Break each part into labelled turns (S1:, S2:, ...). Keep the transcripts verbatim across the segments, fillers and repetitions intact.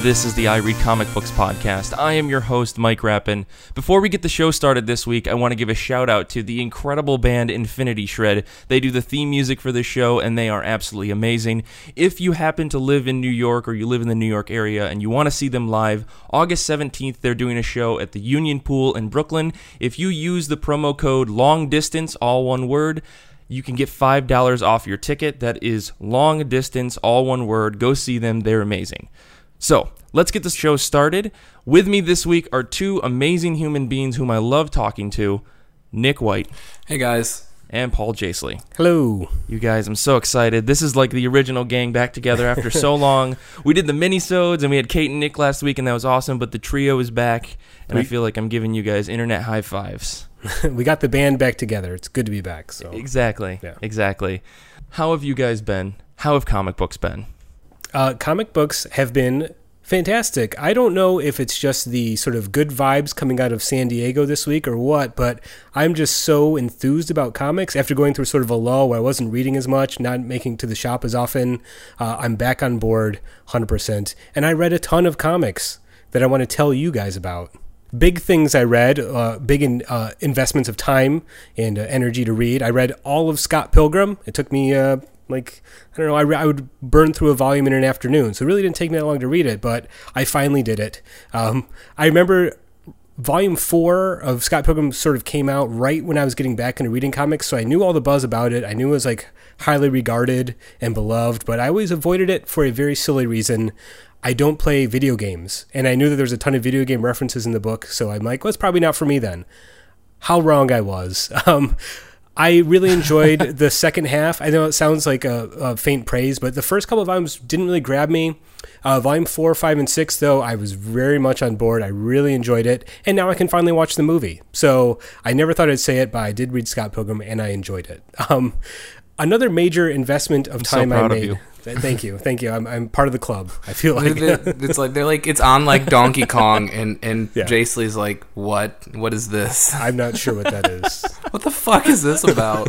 S1: This is the I Read Comic Books podcast. I am your host, Mike Rappin. Before we get the show started this week, I want to give a shout out to the incredible band Infinity Shred. They do the theme music for this show, and they are absolutely amazing. If you happen to live in New York or you live in the New York area and you want to see them live, August seventeenth, they're doing a show at the Union Pool in Brooklyn. If you use the promo code LONGDISTANCE, all one word, you can get five dollars off your ticket. That is long distance, all one word. Go see them. They're amazing. So, let's get this show started. With me this week are two amazing human beings whom I love talking to, Nick White.
S2: Hey, guys.
S1: And Paul Jasley.
S3: Hello.
S1: You guys, I'm so excited. This is like the original gang back together after so long. We did the mini-sodes, and we had Kate and Nick last week, and that was awesome, but the trio is back, and we, I feel like I'm giving you guys internet high fives.
S3: We got the band back together. It's good to be back. So
S1: Exactly.
S3: Yeah.
S1: Exactly. How have you guys been? How have comic books been?
S3: Uh, comic books have been fantastic. I don't know if it's just the sort of good vibes coming out of San Diego this week or what, but I'm just so enthused about comics. After going through sort of a lull where I wasn't reading as much, not making to the shop as often, uh, I'm back on board one hundred percent. And I read a ton of comics that I want to tell you guys about. Big things I read, uh, big in, uh, investments of time and uh, energy to read. I read all of Scott Pilgrim. It took me... Uh, Like, I don't know, I, re- I would burn through a volume in an afternoon, so it really didn't take me that long to read it, but I finally did it. Um, I remember volume four of Scott Pilgrim sort of came out right when I was getting back into reading comics, so I knew all the buzz about it. I knew it was, like, highly regarded and beloved, but I always avoided it for a very silly reason. I don't play video games, and I knew that there was a ton of video game references in the book, so I'm like, well, it's probably not for me then. How wrong I was. Um... I really enjoyed the second half. I know it sounds like a, a faint praise, but the first couple of volumes didn't really grab me. Uh, volume four, five, and six, though, I was very much on board. I really enjoyed it, and now I can finally watch the movie. So I never thought I'd say it, but I did read Scott Pilgrim, and I enjoyed it. Um, another major investment of
S1: I'm
S3: time
S1: so proud
S3: I made.
S1: Of you.
S3: Thank you, thank you. I'm I'm part of the club. I feel like
S2: it's like they're like it's on like Donkey Kong, and and
S3: Yeah.
S2: Jasley's like, what? What is this?
S3: I'm not sure what that is.
S2: What the fuck is this about?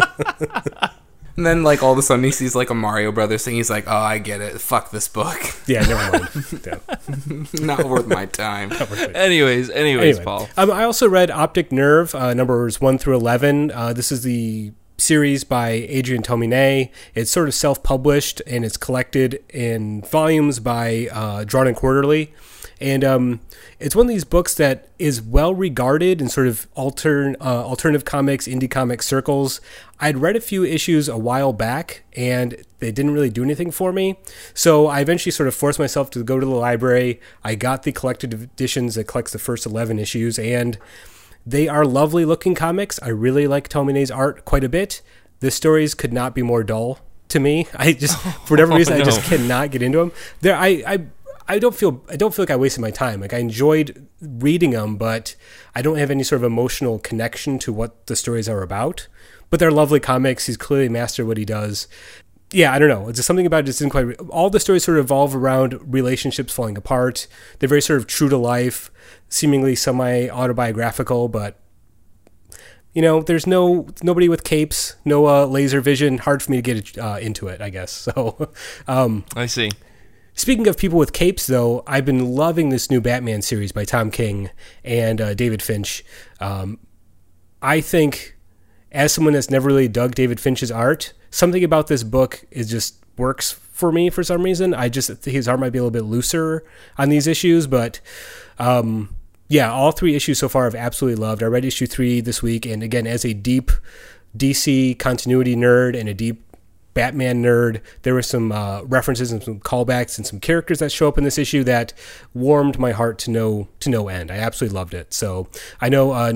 S2: And then like all of a sudden he sees like a Mario Brothers thing. He's like, oh, I get it. Fuck this book.
S3: Yeah, never mind. Yeah.
S2: Not worth my time.
S1: Anyways, anyways,
S3: Anyway,
S1: Paul.
S3: um, I also read Optic Nerve, uh, numbers one through eleven. Uh, this is the series by Adrian Tomine. It's sort of self-published, and it's collected in volumes by uh, Drawn and Quarterly. And um, it's one of these books that is well regarded in sort of altern, uh, alternative comics, indie comic circles. I'd read a few issues a while back, and they didn't really do anything for me. So I eventually sort of forced myself to go to the library. I got the collected editions that collects the first eleven issues, and they are lovely looking comics. I really like Tomine's art quite a bit. The stories could not be more dull to me. I just, for whatever reason,
S1: Oh, no.
S3: I just cannot get into them. There, I, I, I don't feel, I don't feel like I wasted my time. Like I enjoyed reading them, but I don't have any sort of emotional connection to what the stories are about. But they're lovely comics. He's clearly mastered what he does. Yeah, I don't know. It's just something about it just didn't quite... Re- all the stories sort of evolve around relationships falling apart. They're very sort of true to life, seemingly semi-autobiographical, but, you know, there's no... Nobody with capes, no uh, laser vision. Hard for me to get uh, into it, I guess. So, um,
S1: I see.
S3: Speaking of people with capes, though, I've been loving this new Batman series by Tom King and uh, David Finch. Um, I think, as someone that's never really dug David Finch's art, something about this book is just works for me for some reason. I just think his art might be a little bit looser on these issues, but um, yeah, all three issues so far I've absolutely loved. I read issue three this week, and again, as a deep D C continuity nerd and a deep Batman nerd, there were some uh, references and some callbacks and some characters that show up in this issue that warmed my heart to no to no end. I absolutely loved it. So I know. Uh,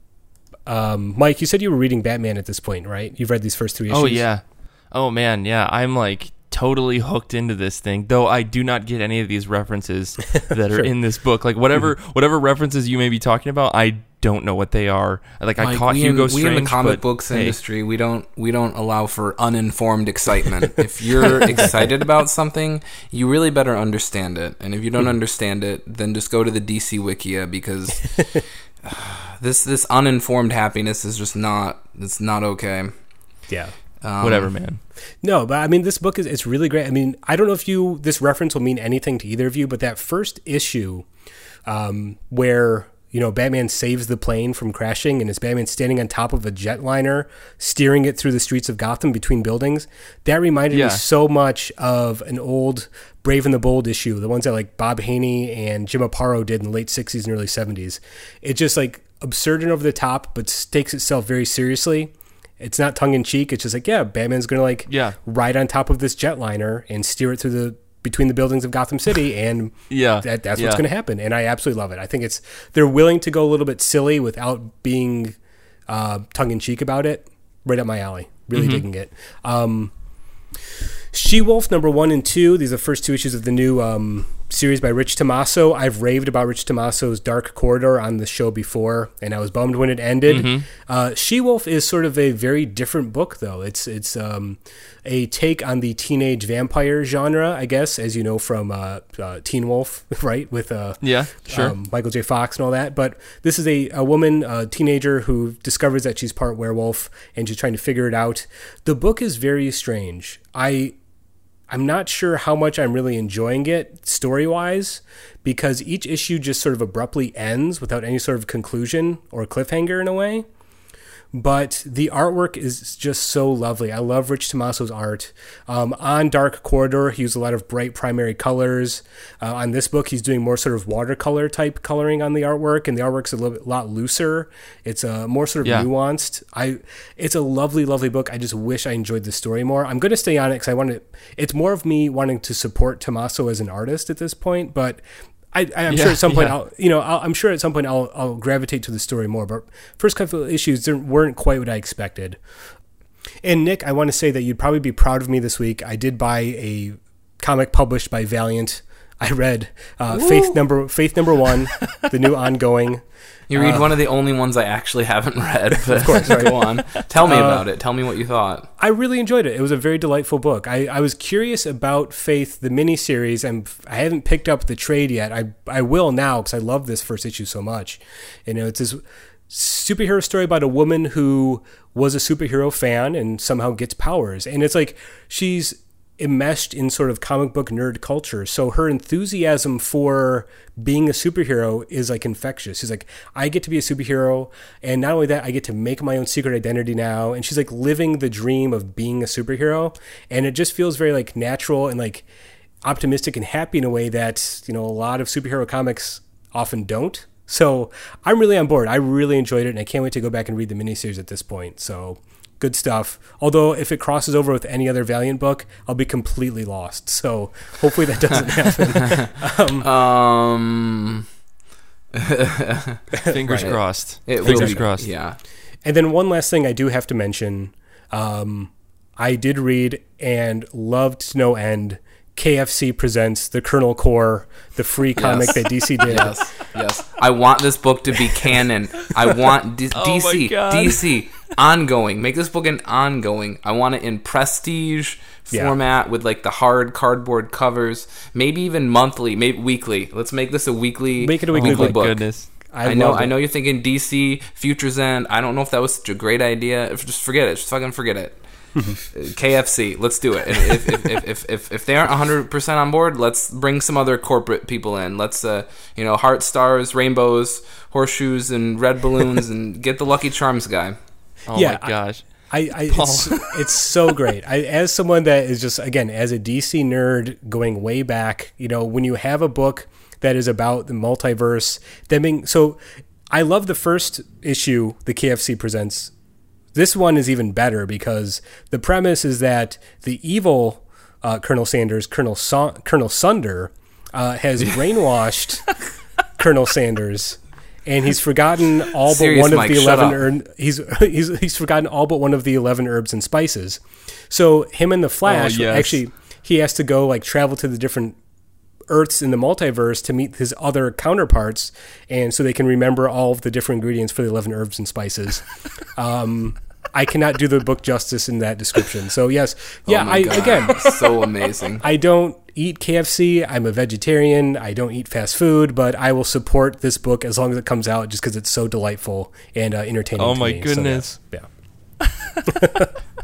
S3: Um, Mike, you said you were reading Batman at this point, right? You've read these first three issues?
S1: Oh, yeah. Oh, man, yeah. I'm, like, totally hooked into this thing, though I do not get any of these references that are
S3: Sure.
S1: in this book. Like, whatever whatever references you may be talking about, I don't know what they are. Like, I
S2: Like,
S1: caught
S2: we
S1: Hugo
S2: in,
S1: Strange,
S2: we in the comic
S1: but,
S2: books
S1: hey.
S2: industry, we don't we don't allow for uninformed excitement. If you're excited about something, you really better understand it. And if you don't understand it, then just go to the D C Wikia, because uh, this this uninformed happiness is just not it's not okay.
S3: Yeah.
S2: Um,
S1: Whatever, man.
S3: No, but I mean, this book is it's really great. I mean, I don't know if you this reference will mean anything to either of you, but that first issue um, where you know Batman saves the plane from crashing, and it's Batman standing on top of a jetliner, steering it through the streets of Gotham between buildings. That reminded
S1: Yeah.
S3: me so much of an old Brave and the Bold issue, the ones that like Bob Haney and Jim Aparo did in the late sixties and early seventies. It's just like absurd and over the top, but takes itself very seriously. It's not tongue in cheek. It's just like, yeah, Batman's gonna like
S1: Yeah.
S3: ride on top of this jetliner and steer it through the between the buildings of Gotham City, and
S1: Yeah.
S3: that, that's
S1: Yeah.
S3: what's gonna happen. And I absolutely love it. I think it's they're willing to go a little bit silly without being uh, tongue in cheek about it. Right up my alley. Really
S1: Mm-hmm.
S3: digging it. Um, She-Wolf number one and two. These are the first two issues of the new um, series by Rich Tommaso. I've raved about Rich Tommaso's Dark Corridor on the show before, and I was bummed when it ended.
S1: Mm-hmm.
S3: Uh, She-Wolf is sort of a very different book, though. It's it's um, a take on the teenage vampire genre, I guess, as you know from uh, uh, Teen Wolf, right? With uh,
S1: Yeah, sure.
S3: um, Michael J. Fox and all that. But this is a, a woman, a teenager, who discovers that she's part werewolf, and she's trying to figure it out. The book is very strange. I... I'm not sure how much I'm really enjoying it story-wise, because each issue just sort of abruptly ends without any sort of conclusion or cliffhanger in a way. But the artwork is just so lovely. I love Rich Tommaso's art. Um, on Dark Corridor, he used a lot of bright primary colors. Uh, on this book, he's doing more sort of watercolor type coloring on the artwork, and the artwork's a little bit, lot looser. It's uh, more sort of
S1: Yeah.
S3: nuanced. I, it's a lovely, lovely book. I just wish I enjoyed the story more. I'm going to stay on it because I want to. It's more of me wanting to support Tommaso as an artist at this point, but. I, I'm
S1: Yeah,
S3: sure at some point,
S1: yeah.
S3: I'll, you know, I'll, I'm sure at some point I'll, I'll gravitate to the story more. But first couple of issues there weren't quite what I expected. And Nick, I want to say that you'd probably be proud of me this week. I did buy a comic published by Valiant. I read uh, Faith number Faith number one, the new ongoing.
S2: You read
S3: Uh,
S2: one of the only ones I actually haven't read. But
S3: Of course, right.
S2: go on. Tell me
S3: Uh,
S2: about it. Tell me what you thought.
S3: I really enjoyed it. It was a very delightful book. I, I was curious about Faith, the miniseries, and I haven't picked up the trade yet. I I will now because I love this first issue so much. You know, it's this superhero story about a woman who was a superhero fan and somehow gets powers, and it's like she's enmeshed in sort of comic book nerd culture. So her enthusiasm for being a superhero is like infectious. She's like, I get to be a superhero, and not only that, I get to make my own secret identity now. And she's like living the dream of being a superhero, and it just feels very like natural and like optimistic and happy in a way that, you know, a lot of superhero comics often don't. So I'm really on board. I really enjoyed it, and I can't wait to go back and read the miniseries at this point. So good stuff. Although if it crosses over with any other Valiant book, I'll be completely lost. So hopefully that doesn't happen.
S2: Um,
S1: Fingers
S2: Right.
S1: crossed.
S2: it will
S1: Fingers
S2: be-
S1: crossed.
S2: Yeah.
S3: And then one last thing I do have to mention. Um, I did read and loved to no end K F C Presents the Colonel Corps, the free comic
S2: Yes.
S3: that D C did.
S2: Yes. Yes. I want this book to be canon. I want D-
S1: Oh my
S2: DC.
S1: God.
S2: D C. Ongoing. Make this book an ongoing. I want it in prestige
S3: Yeah.
S2: format with like the hard cardboard covers. Maybe even monthly, maybe weekly. Let's make this a weekly,
S3: Make it a weekly
S2: weekly
S3: book.
S2: book.
S1: Goodness.
S3: I,
S2: I, know.
S3: loved
S2: I
S3: it.
S2: know you're thinking D C Futures End. I don't know if that was such a great idea. If just forget it. Just fucking forget it. K F C. Let's do it. And if if, if, if, if if they aren't one hundred percent on board, let's bring some other corporate people in. Let's uh you know heart stars, rainbows, horseshoes, and red balloons, and get the Lucky Charms guy.
S1: Oh
S3: Yeah,
S1: my gosh.
S3: I, I it's, it's so great. I, as someone that is just, again, as a D C nerd going way back, you know, when you have a book that is about the multiverse, that being, so I love the first issue, the K F C Presents. This one is even better because the premise is that the evil uh, Colonel Sanders, Colonel Sa- Colonel Sunder, uh, has brainwashed Colonel Sanders, and he's forgotten all but
S2: Serious,
S3: one of
S2: Mike,
S3: the
S2: shut
S3: eleven.
S2: up.
S3: Herb, he's he's he's forgotten all but one of the eleven herbs and spices. So him and the Flash,
S1: Oh, yes.
S3: actually, he has to go like travel to the different Earths in the multiverse to meet his other counterparts, and so they can remember all of the different ingredients for the eleven herbs and spices. Um, I cannot do the book justice in that description. So yes, yeah,
S2: Oh my
S3: I
S2: God.
S3: again,
S2: So amazing.
S3: I don't eat K F C. I'm a vegetarian. I don't eat fast food, but I will support this book as long as it comes out, just because it's so delightful and uh, entertaining.
S1: Oh
S3: to
S1: my
S3: me.
S1: goodness.
S3: So, yeah. yeah.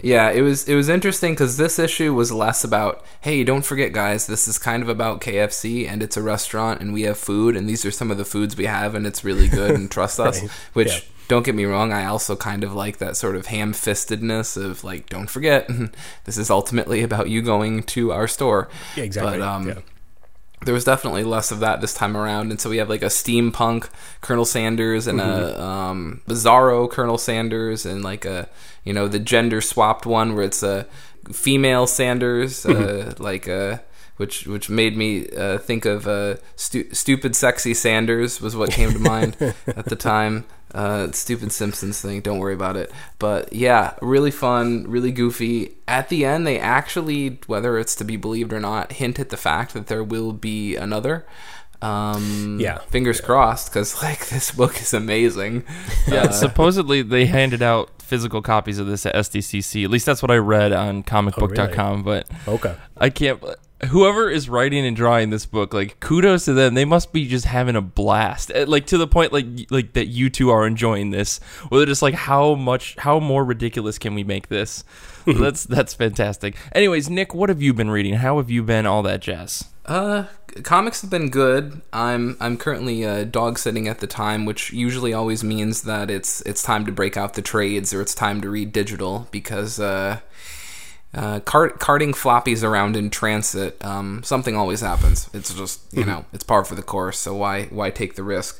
S2: Yeah, it was it was interesting because this issue was less about, hey, don't forget, guys, this is kind of about K F C and it's a restaurant and we have food and these are some of the foods we have and it's really good and trust us.
S3: Right.
S2: Which,
S3: Yeah.
S2: don't get me wrong, I also kind of like that sort of ham-fistedness of like, don't forget, this is ultimately about you going to our store.
S3: Yeah, exactly.
S2: But um,
S3: yeah.
S2: there was definitely less of that this time around, and so we have like a steampunk Colonel Sanders and
S3: Mm-hmm.
S2: a um, bizarro Colonel Sanders, and like a, you know, the gender swapped one where it's a female Sanders, uh, like a which which made me uh, think of uh, stu- stupid sexy Sanders was what came to mind at the time. Uh, stupid Simpsons thing, don't worry about it. But yeah, really fun, really goofy. At the end, they actually, whether it's to be believed or not, hint at the fact that there will be another. Um,
S3: Yeah.
S2: Fingers
S3: Yeah.
S2: crossed, because like this book is amazing.
S1: Yeah,
S2: Uh,
S1: supposedly they handed out physical copies of this at S D C C. At least that's what I read on comic book dot com. But
S3: Okay.
S1: I can't. Whoever is writing and drawing this book, like, kudos to them. They must be just having a blast, Uh, like to the point, like, like that you two are enjoying this. Or they're just like, how much, how more ridiculous can we make this? that's that's fantastic. Anyways, Nick, what have you been reading? How have you been? All that jazz.
S2: Uh, comics have been good. I'm I'm currently uh, dog sitting at the time, which usually always means that it's it's time to break out the trades or it's time to read digital because uh, uh, cart carting floppies around in transit, um, something always happens. It's just you know it's par for the course. So why why take the risk?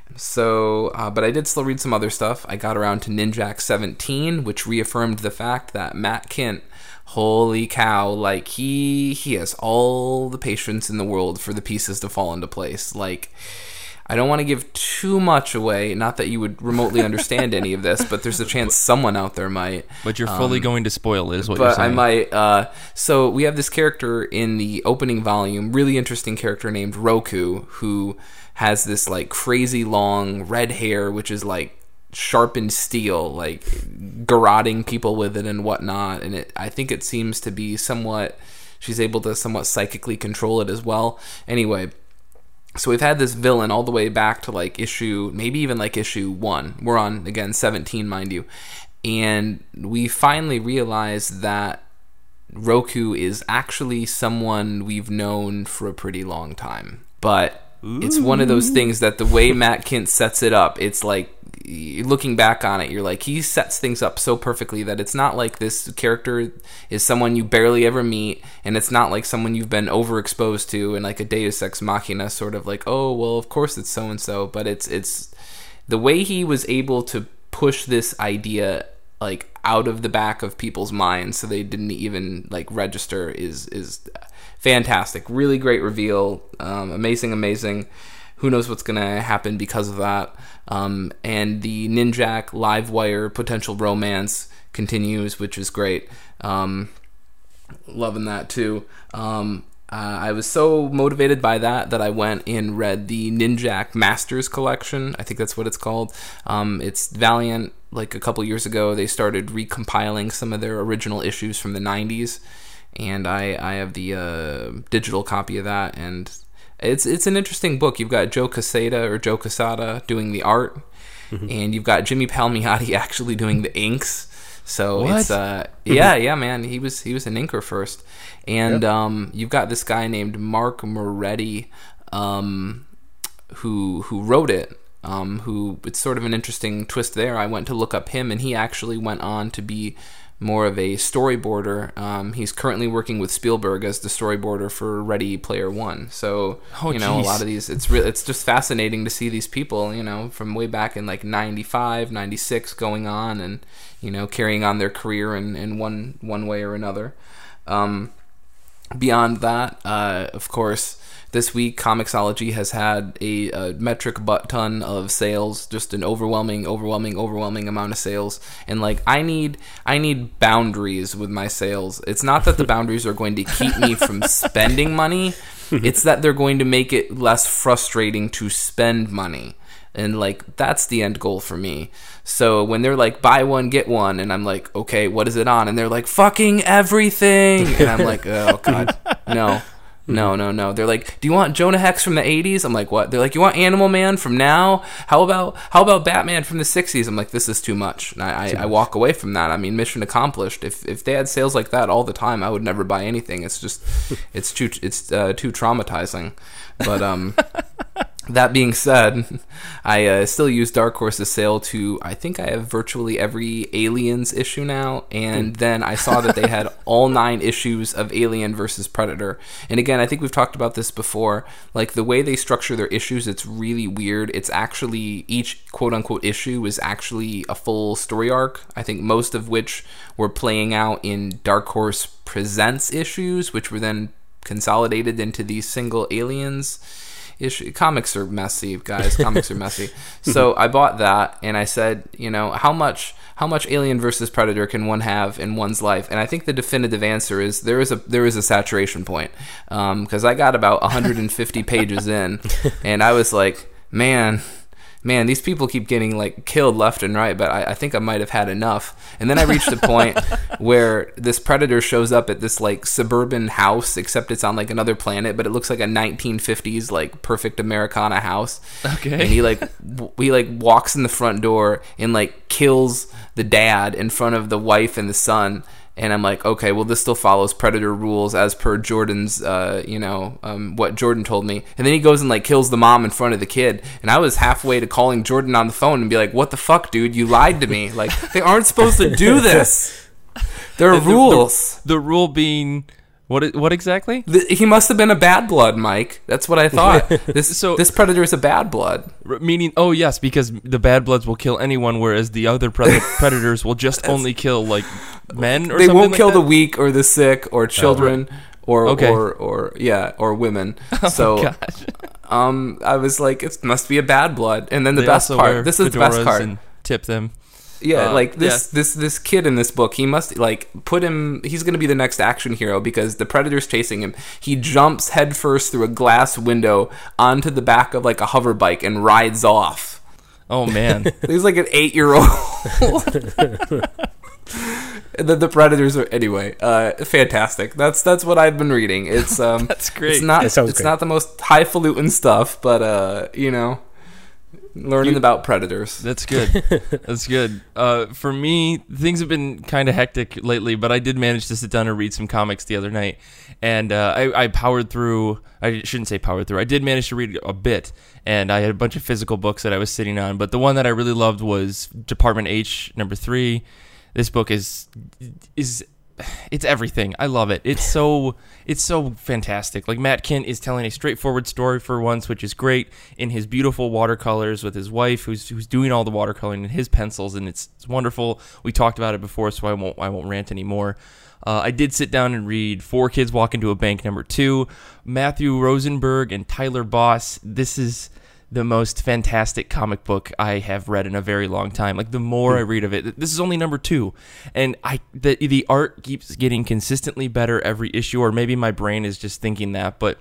S2: So, uh, but I did still read some other stuff. I got around to Ninjak seventeen, which reaffirmed the fact that Matt Kint, holy cow, like he he has all the patience in the world for the pieces to fall into place. Like, I don't want to give too much away, not that you would remotely understand any of this, but there's a chance someone out there might.
S1: But you're fully
S2: Um,
S1: going to spoil it, is what you're
S2: But I
S1: saying.
S2: might. Uh, so we have this character in the opening volume, really interesting character named Roku, who has this like crazy long red hair, which is like sharpened steel, like garroting people with it and whatnot. And it, I think it seems to be somewhat. She's able to somewhat psychically control it as well. Anyway. So we've had this villain all the way back to like issue, maybe even like issue one. We're on, again, seventeen, mind you. And we finally realized that Roku is actually someone we've known for a pretty long time. But it's one of those things that the way Matt Kint sets it up, it's like, looking back on it, you're like, he sets things up so perfectly that it's not like this character is someone you barely ever meet, and it's not like someone you've been overexposed to in like a Deus Ex Machina sort of like, oh, well, of course it's so-and-so, but it's it's the way he was able to push this idea like out of the back of people's minds so they didn't even like register is is fantastic. Really great reveal. Um, amazing, amazing. Who knows what's going to happen because of that. Um, and the Ninjak Livewire potential romance continues, which is great. Um, loving that too. Um, uh, I was so motivated by that that I went and read the Ninjak Masters collection. I think that's what it's called. Um, it's Valiant. Like a couple years ago, they started recompiling some of their original issues from the nineties. And I, I have the uh, digital copy of that, and it's it's an interesting book. You've got Joe Quesada or Joe Quesada doing the art, mm-hmm. and you've got Jimmy Palmiotti actually doing the inks. So
S1: What?
S2: it's uh yeah yeah man he was he was an inker first, and
S3: Yep.
S2: um you've got this guy named Mark Moretti, um who who wrote it. Um, who it's sort of an interesting twist there. I went to look up him, and he actually went on to be more of a storyboarder. Um, he's currently working with Spielberg as the storyboarder for Ready Player One. So,
S1: Oh,
S2: you know,
S1: geez.
S2: a lot of these, it's re- it's just fascinating to see these people, you know, from way back in like ninety-five, ninety-six going on and, you know, carrying on their career in, in one, one way or another. Um, beyond that, uh, of course, this week, Comixology has had a, a metric butt ton of sales, just an overwhelming, overwhelming, overwhelming amount of sales. And like, I need, I need boundaries with my sales. It's not that the boundaries are going to keep me from spending money. It's that they're going to make it less frustrating to spend money. And like, that's the end goal for me. So when they're like, buy one, get one, and I'm like, okay, what is it on? And they're like, fucking everything. And I'm like, oh God, no. No, no, no. They're like, do you want Jonah Hex from the eighties? I'm like, what? They're like, you want Animal Man from now? How about how about Batman from the sixties? I'm like, this is too much. And I, I, I walk away from that. I mean, mission accomplished. If if they had sales like that all the time, I would never buy anything. It's just, it's too it's uh, too traumatizing. But um, that being said, I uh, still use Dark Horse's sale to, I think I have virtually every Aliens issue now, and then I saw that they had all nine issues of Alien versus Predator. And again, I think we've talked about this before, like the way they structure their issues, it's really weird. It's actually, each quote-unquote issue is actually a full story arc, I think most of which were playing out in Dark Horse Presents issues, which were then consolidated into these single Aliens issue. Comics are messy, guys. Comics are messy. So I bought that, and I said, you know, how much how much Alien versus Predator can one have in one's life? And I think the definitive answer is there is a there is a saturation point, because um, I got about one hundred fifty pages in, and I was like, man. Man, these people keep getting like killed left and right, but I, I think I might have had enough. And then I reached a point where this predator shows up at this like suburban house, except it's on like another planet, but it looks like a nineteen fifties like perfect Americana house.
S1: Okay.
S2: And he like w- he like walks in the front door and like kills the dad in front of the wife and the son. And I'm like, okay, well, this still follows Predator rules as per Jordan's, uh, you know, um, what Jordan told me. And then he goes and, like, kills the mom in front of the kid. And I was halfway to calling Jordan on the phone and be like, what the fuck, dude? You lied to me. Like, they aren't supposed to do this. There are
S1: the,
S2: rules.
S1: The, the rule being... What what exactly?
S2: The, he must have been a bad blood, Mike. That's what I thought. This so, this predator is a bad blood.
S1: Meaning, oh yes, because the bad bloods will kill anyone, whereas the other pre- predators will just only kill like men or
S2: they
S1: something
S2: won't
S1: like
S2: kill
S1: that?
S2: the weak or the sick or children
S1: oh, right.
S2: or,
S1: okay.
S2: or or yeah or women. So
S1: oh, gosh.
S2: um, I was like, it must be a bad blood. And then the
S1: they
S2: best part. This is the best part.
S1: And tip them.
S2: Yeah,
S1: uh,
S2: like this,
S1: yeah.
S2: this, this kid in this book, he must like put him. He's going to be the next action hero because the predator's chasing him. He jumps headfirst through a glass window onto the back of like a hover bike and rides off.
S1: Oh man,
S2: he's like an eight-year-old. And then the predators are anyway. Uh, fantastic. That's that's what I've been reading. It's um,
S1: that's great.
S2: It's not. It's
S3: great.
S2: not the most highfalutin stuff, but uh, you know. Learning you, about predators.
S1: That's good. That's good. Uh, for me, things have been kind of hectic lately, but I did manage to sit down and read some comics the other night. And uh, I, I powered through, I shouldn't say powered through, I did manage to read a bit. And I had a bunch of physical books that I was sitting on. But the one that I really loved was Department H, number three. This book is is... It's everything. I love it. It's so it's so fantastic. Like Matt Kindt is telling a straightforward story for once, which is great, in his beautiful watercolors with his wife, who's who's doing all the watercoloring, and his pencils, and it's, it's wonderful. We talked about it before, so I won't I won't rant anymore. Uh, I did sit down and read Four Kids Walk Into a Bank number two. Matthew Rosenberg and Tyler Boss. This is the most fantastic comic book I have read in a very long time. Like, the more I read of it, this is only number two, and I the the art keeps getting consistently better every issue, or maybe my brain is just thinking that, but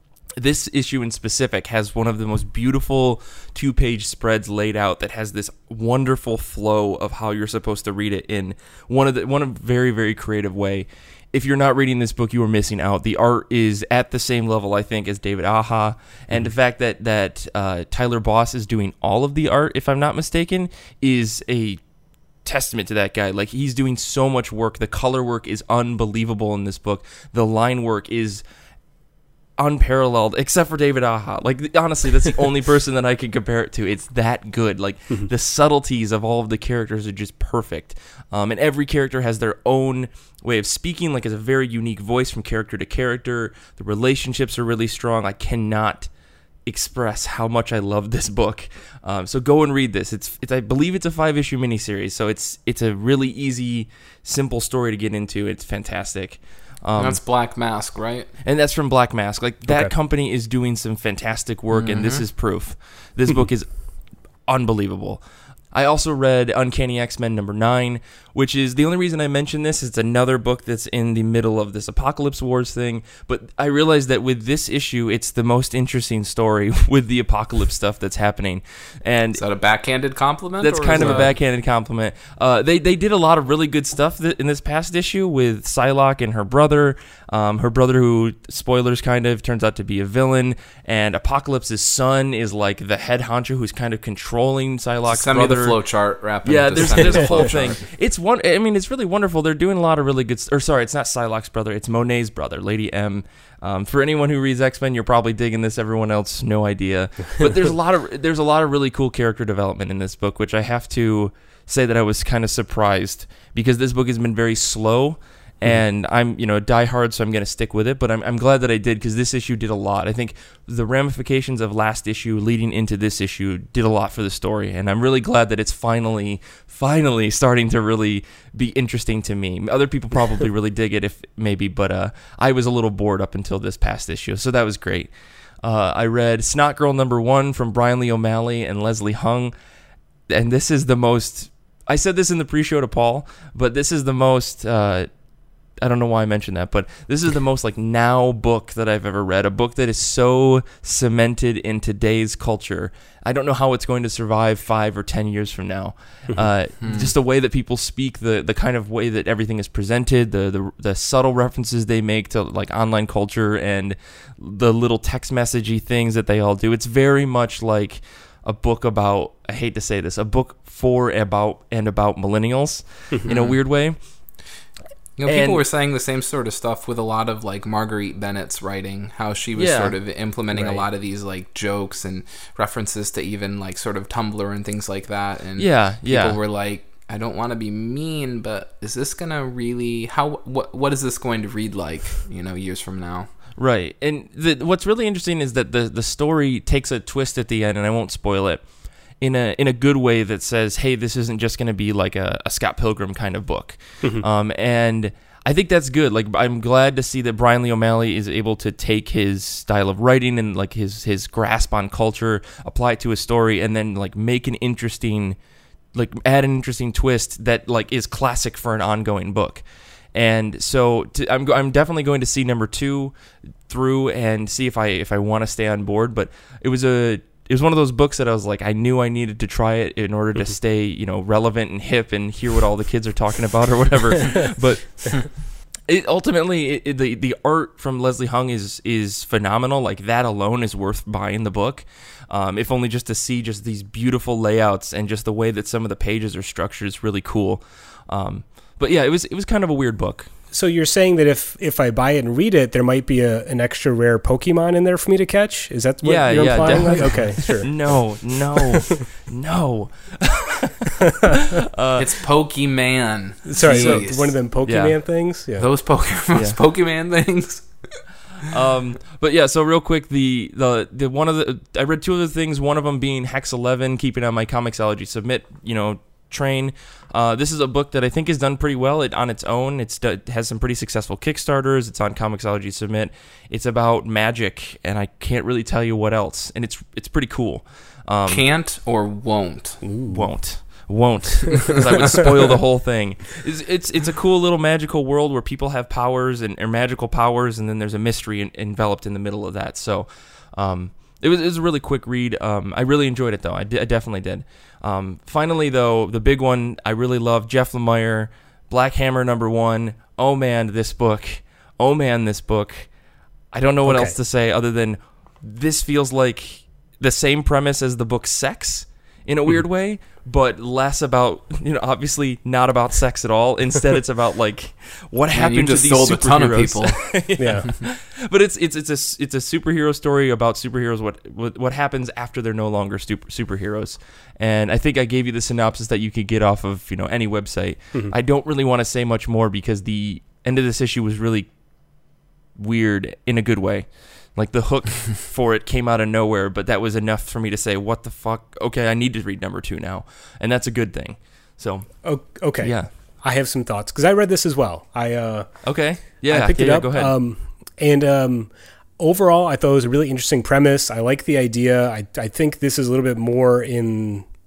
S1: this issue in specific has one of the most beautiful two-page spreads laid out that has this wonderful flow of how you're supposed to read it in one of the one of very, very creative way. If you're not reading this book, you are missing out. The art is at the same level, I think, as David Aja. And the fact that, that uh, Tyler Boss is doing all of the art, if I'm not mistaken, is a testament to that guy. Like, he's doing so much work. The color work is unbelievable in this book. The line work is unparalleled, except for David Aja. Like, honestly, that's the only person that I can compare it to. It's that good. Like, the subtleties of all of the characters are just perfect. Um, and every character has their own way of speaking. Like, it's a very unique voice from character to character. The relationships are really strong. I cannot express how much I love this book. Um, so go and read this. It's, it's I believe it's a five-issue miniseries, so it's it's a really easy, simple story to get into. It's fantastic. Um,
S2: that's Black Mask, right?
S1: And that's from Black Mask. Like, that
S3: okay.
S1: company is doing some fantastic work, mm-hmm. and this is proof. This book is unbelievable. I also read Uncanny X-Men number nine, which is the only reason I mention this. It's another book that's in the middle of this Apocalypse Wars thing, but I realized that with this issue, it's the most interesting story with the Apocalypse stuff that's happening. And
S2: is that a backhanded compliment?
S1: That's
S2: or
S1: kind of
S2: that...
S1: a backhanded compliment. Uh, they they did a lot of really good stuff th- in this past issue with Psylocke and her brother. Um, her brother, who, spoilers kind of, turns out to be a villain, and Apocalypse's son is like the head honcho who's kind of controlling Psylocke's
S2: Send
S1: brother.
S2: me the flow chart, wrap.
S1: Yeah, there's there's a whole thing.
S2: Chart.
S1: It's one. I mean, it's really wonderful. They're doing a lot of really good. Or sorry, it's not Psylocke's brother. It's Monet's brother, Lady M. Um, for anyone who reads X-Men, you're probably digging this. Everyone else, no idea. But there's a lot of there's a lot of really cool character development in this book, which I have to say that I was kind of surprised because this book has been very slow. And I'm, you know, a diehard, so I'm going to stick with it. But I'm, I'm glad that I did because this issue did a lot. I think the ramifications of last issue leading into this issue did a lot for the story. And I'm really glad that it's finally, finally starting to really be interesting to me. Other people probably really dig it, if maybe, but uh, I was a little bored up until this past issue. So that was great. Uh, I read Snot Girl number one from Brian Lee O'Malley and Leslie Hung. And this is the most, I said this in the pre-show to Paul, but this is the most... Uh, I don't know why I mentioned that, but this is the most like now book that I've ever read. A book that is so cemented in today's culture. I don't know how it's going to survive five or ten years from now. Uh, just the way that people speak, the the kind of way that everything is presented, the, the the subtle references they make to like online culture and the little text messagey things that they all do. It's very much like a book about, I hate to say this, a book for, about, and about millennials in a weird way.
S2: You know, people
S1: and,
S2: were saying the same sort of stuff with a lot of like Marguerite Bennett's writing, how she was
S1: yeah,
S2: sort of implementing
S3: right.
S2: a lot of these like jokes and references to even like sort of Tumblr and things like that. And
S1: yeah,
S2: people
S1: yeah.
S2: were like, I don't want to be mean, but is this gonna really how what what is this going to read like, you know, years from now?
S1: Right. And the, what's really interesting is that the the story takes a twist at the end, and I won't spoil it, in a in a good way that says, hey, this isn't just going to be like a, a Scott Pilgrim kind of book. um, and I think that's good. Like, I'm glad to see that Brian Lee O'Malley is able to take his style of writing and like his, his grasp on culture, apply it to a story, and then like make an interesting, like add an interesting twist that like is classic for an ongoing book. And so to, I'm I'm definitely going to see number two through and see if I if I want to stay on board. But it was a it was one of those books that I was like, I knew I needed to try it in order to stay, you know, relevant and hip and hear what all the kids are talking about or whatever. But it ultimately, it, it, the the art from Leslie Hung is is phenomenal. Like, that alone is worth buying the book, um, if only just to see just these beautiful layouts and just the way that some of the pages are structured is really cool. Um, but yeah, it was it was kind of a weird book.
S3: So you're saying that if, if I buy it and read it, there might be a, an extra rare Pokemon in there for me to catch? Is that what
S1: Yeah,
S3: you're
S1: yeah,
S3: implying? Like?
S1: definitely.
S3: Okay, sure.
S1: No, no, no.
S2: uh, it's Pokemon.
S3: Sorry, so
S2: Jeez.
S3: one of them Pokemon
S1: Yeah.
S3: things? Yeah.
S2: Those Pokemon, those
S1: Yeah.
S2: Pokemon things.
S1: um, but yeah, so real quick, the, the the one of the I read two other things. One of them being Hex eleven, keeping on my Comixology Submit, you know, train. Uh, this is a book that I think has done pretty well it, on its own. It's, it has some pretty successful Kickstarters. It's on Comixology Submit. It's about magic, and I can't really tell you what else. And it's it's pretty cool. Um,
S2: Can't or won't.
S1: Won't. Won't. Because I would spoil the whole thing. It's, it's it's a cool little magical world where people have powers and or magical powers, and then there's a mystery in, enveloped in the middle of that. So um, it was it was a really quick read. Um, I really enjoyed it, though. I, d- I definitely did. Um, finally, though, the big one I really love, Jeff Lemire, Black Hammer number one. Oh, man, this book. Oh, man, this book. I don't know what
S3: Okay.
S1: else to say other than this feels like the same premise as the book Sex in a weird way, but less about, you know, obviously not about sex at all. Instead, it's about like what
S2: Man,
S1: happened
S2: you
S1: to
S2: just
S1: these
S2: sold a ton of
S1: superheroes.
S2: people.
S3: Yeah.
S1: But it's it's it's a it's a superhero story about superheroes. What what, what happens after they're no longer super, superheroes? And I think I gave you the synopsis that you could get off of, you know, any website.
S3: Mm-hmm.
S1: I don't really want to say much more because the end of this issue was really weird in a good way. Like, the hook for it came out of nowhere, but that was enough for me to say, what the fuck? Okay, I need to read number two now. And that's a good thing. So,
S3: O- okay.
S1: yeah.
S3: I have some thoughts because I read this as well. I uh,
S1: Okay. Yeah,
S3: I picked
S1: yeah,
S3: it
S1: yeah,
S3: up.
S1: go ahead.
S3: Um, and um, overall, I thought it was a really interesting premise. I like the idea. I I think this is a little bit more in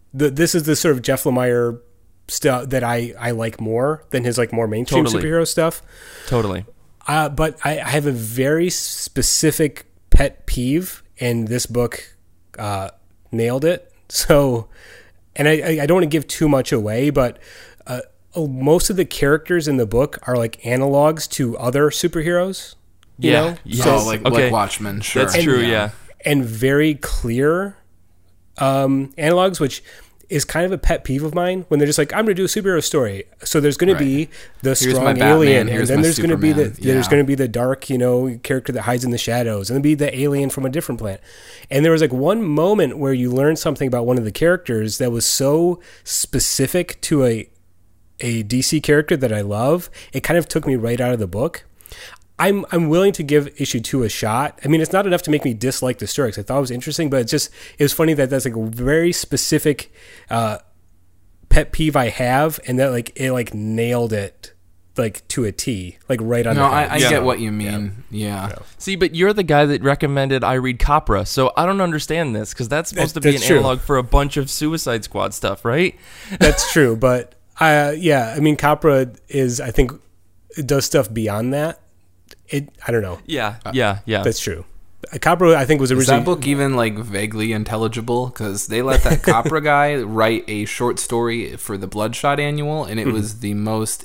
S3: the this is the sort of Jeff Lemire stuff that I, I like more than his like more mainstream
S1: Totally.
S3: superhero stuff.
S1: Totally.
S3: Uh, but I, I have a very specific pet peeve, and this book uh, nailed it. So, and I, I don't want to give too much away, but uh, most of the characters in the book are like analogs to other superheroes. You
S1: Yeah.
S3: know?
S1: Yes.
S2: So like,
S1: Okay.
S2: like Watchmen, sure.
S1: That's true, yeah.
S3: And very clear um, analogs, which is kind of a pet peeve of mine when they're just like, I'm going to do a superhero story. So there's going
S2: Right.
S3: to be the
S2: Here's my
S3: strong
S2: Batman,
S3: alien,
S2: here's
S3: and then
S2: my
S3: there's going to be the
S2: Superman.
S3: there's
S2: Yeah.
S3: going to be the dark, you know, character that hides in the shadows, and then be the alien from a different planet. And there was like one moment where you learned something about one of the characters that was so specific to a a D C character that I love. It kind of took me right out of the book. I'm I'm willing to give issue two a shot. I mean, it's not enough to make me dislike the story, because I thought it was interesting, but it's just it was funny that that's like a very specific uh, pet peeve I have, and that like it like nailed it like to a T, like right on
S2: No,
S3: the
S2: I,
S3: head.
S2: I
S1: Yeah.
S2: get what you mean. Yeah. yeah.
S1: See, but you're the guy that recommended I read Capra, so I don't understand this, because that's supposed
S3: That-
S1: to be an
S3: that's true.
S1: analog for a bunch of Suicide Squad stuff, right?
S3: That's true, but uh, yeah, I mean, Capra is I think it does stuff beyond that. It I don't know.
S1: Yeah, yeah, yeah.
S3: That's true. Uh, Capra I think was
S2: Is
S3: originally
S2: that book even like vaguely intelligible? Because they let that Capra guy write a short story for the Bloodshot Annual, and it was the most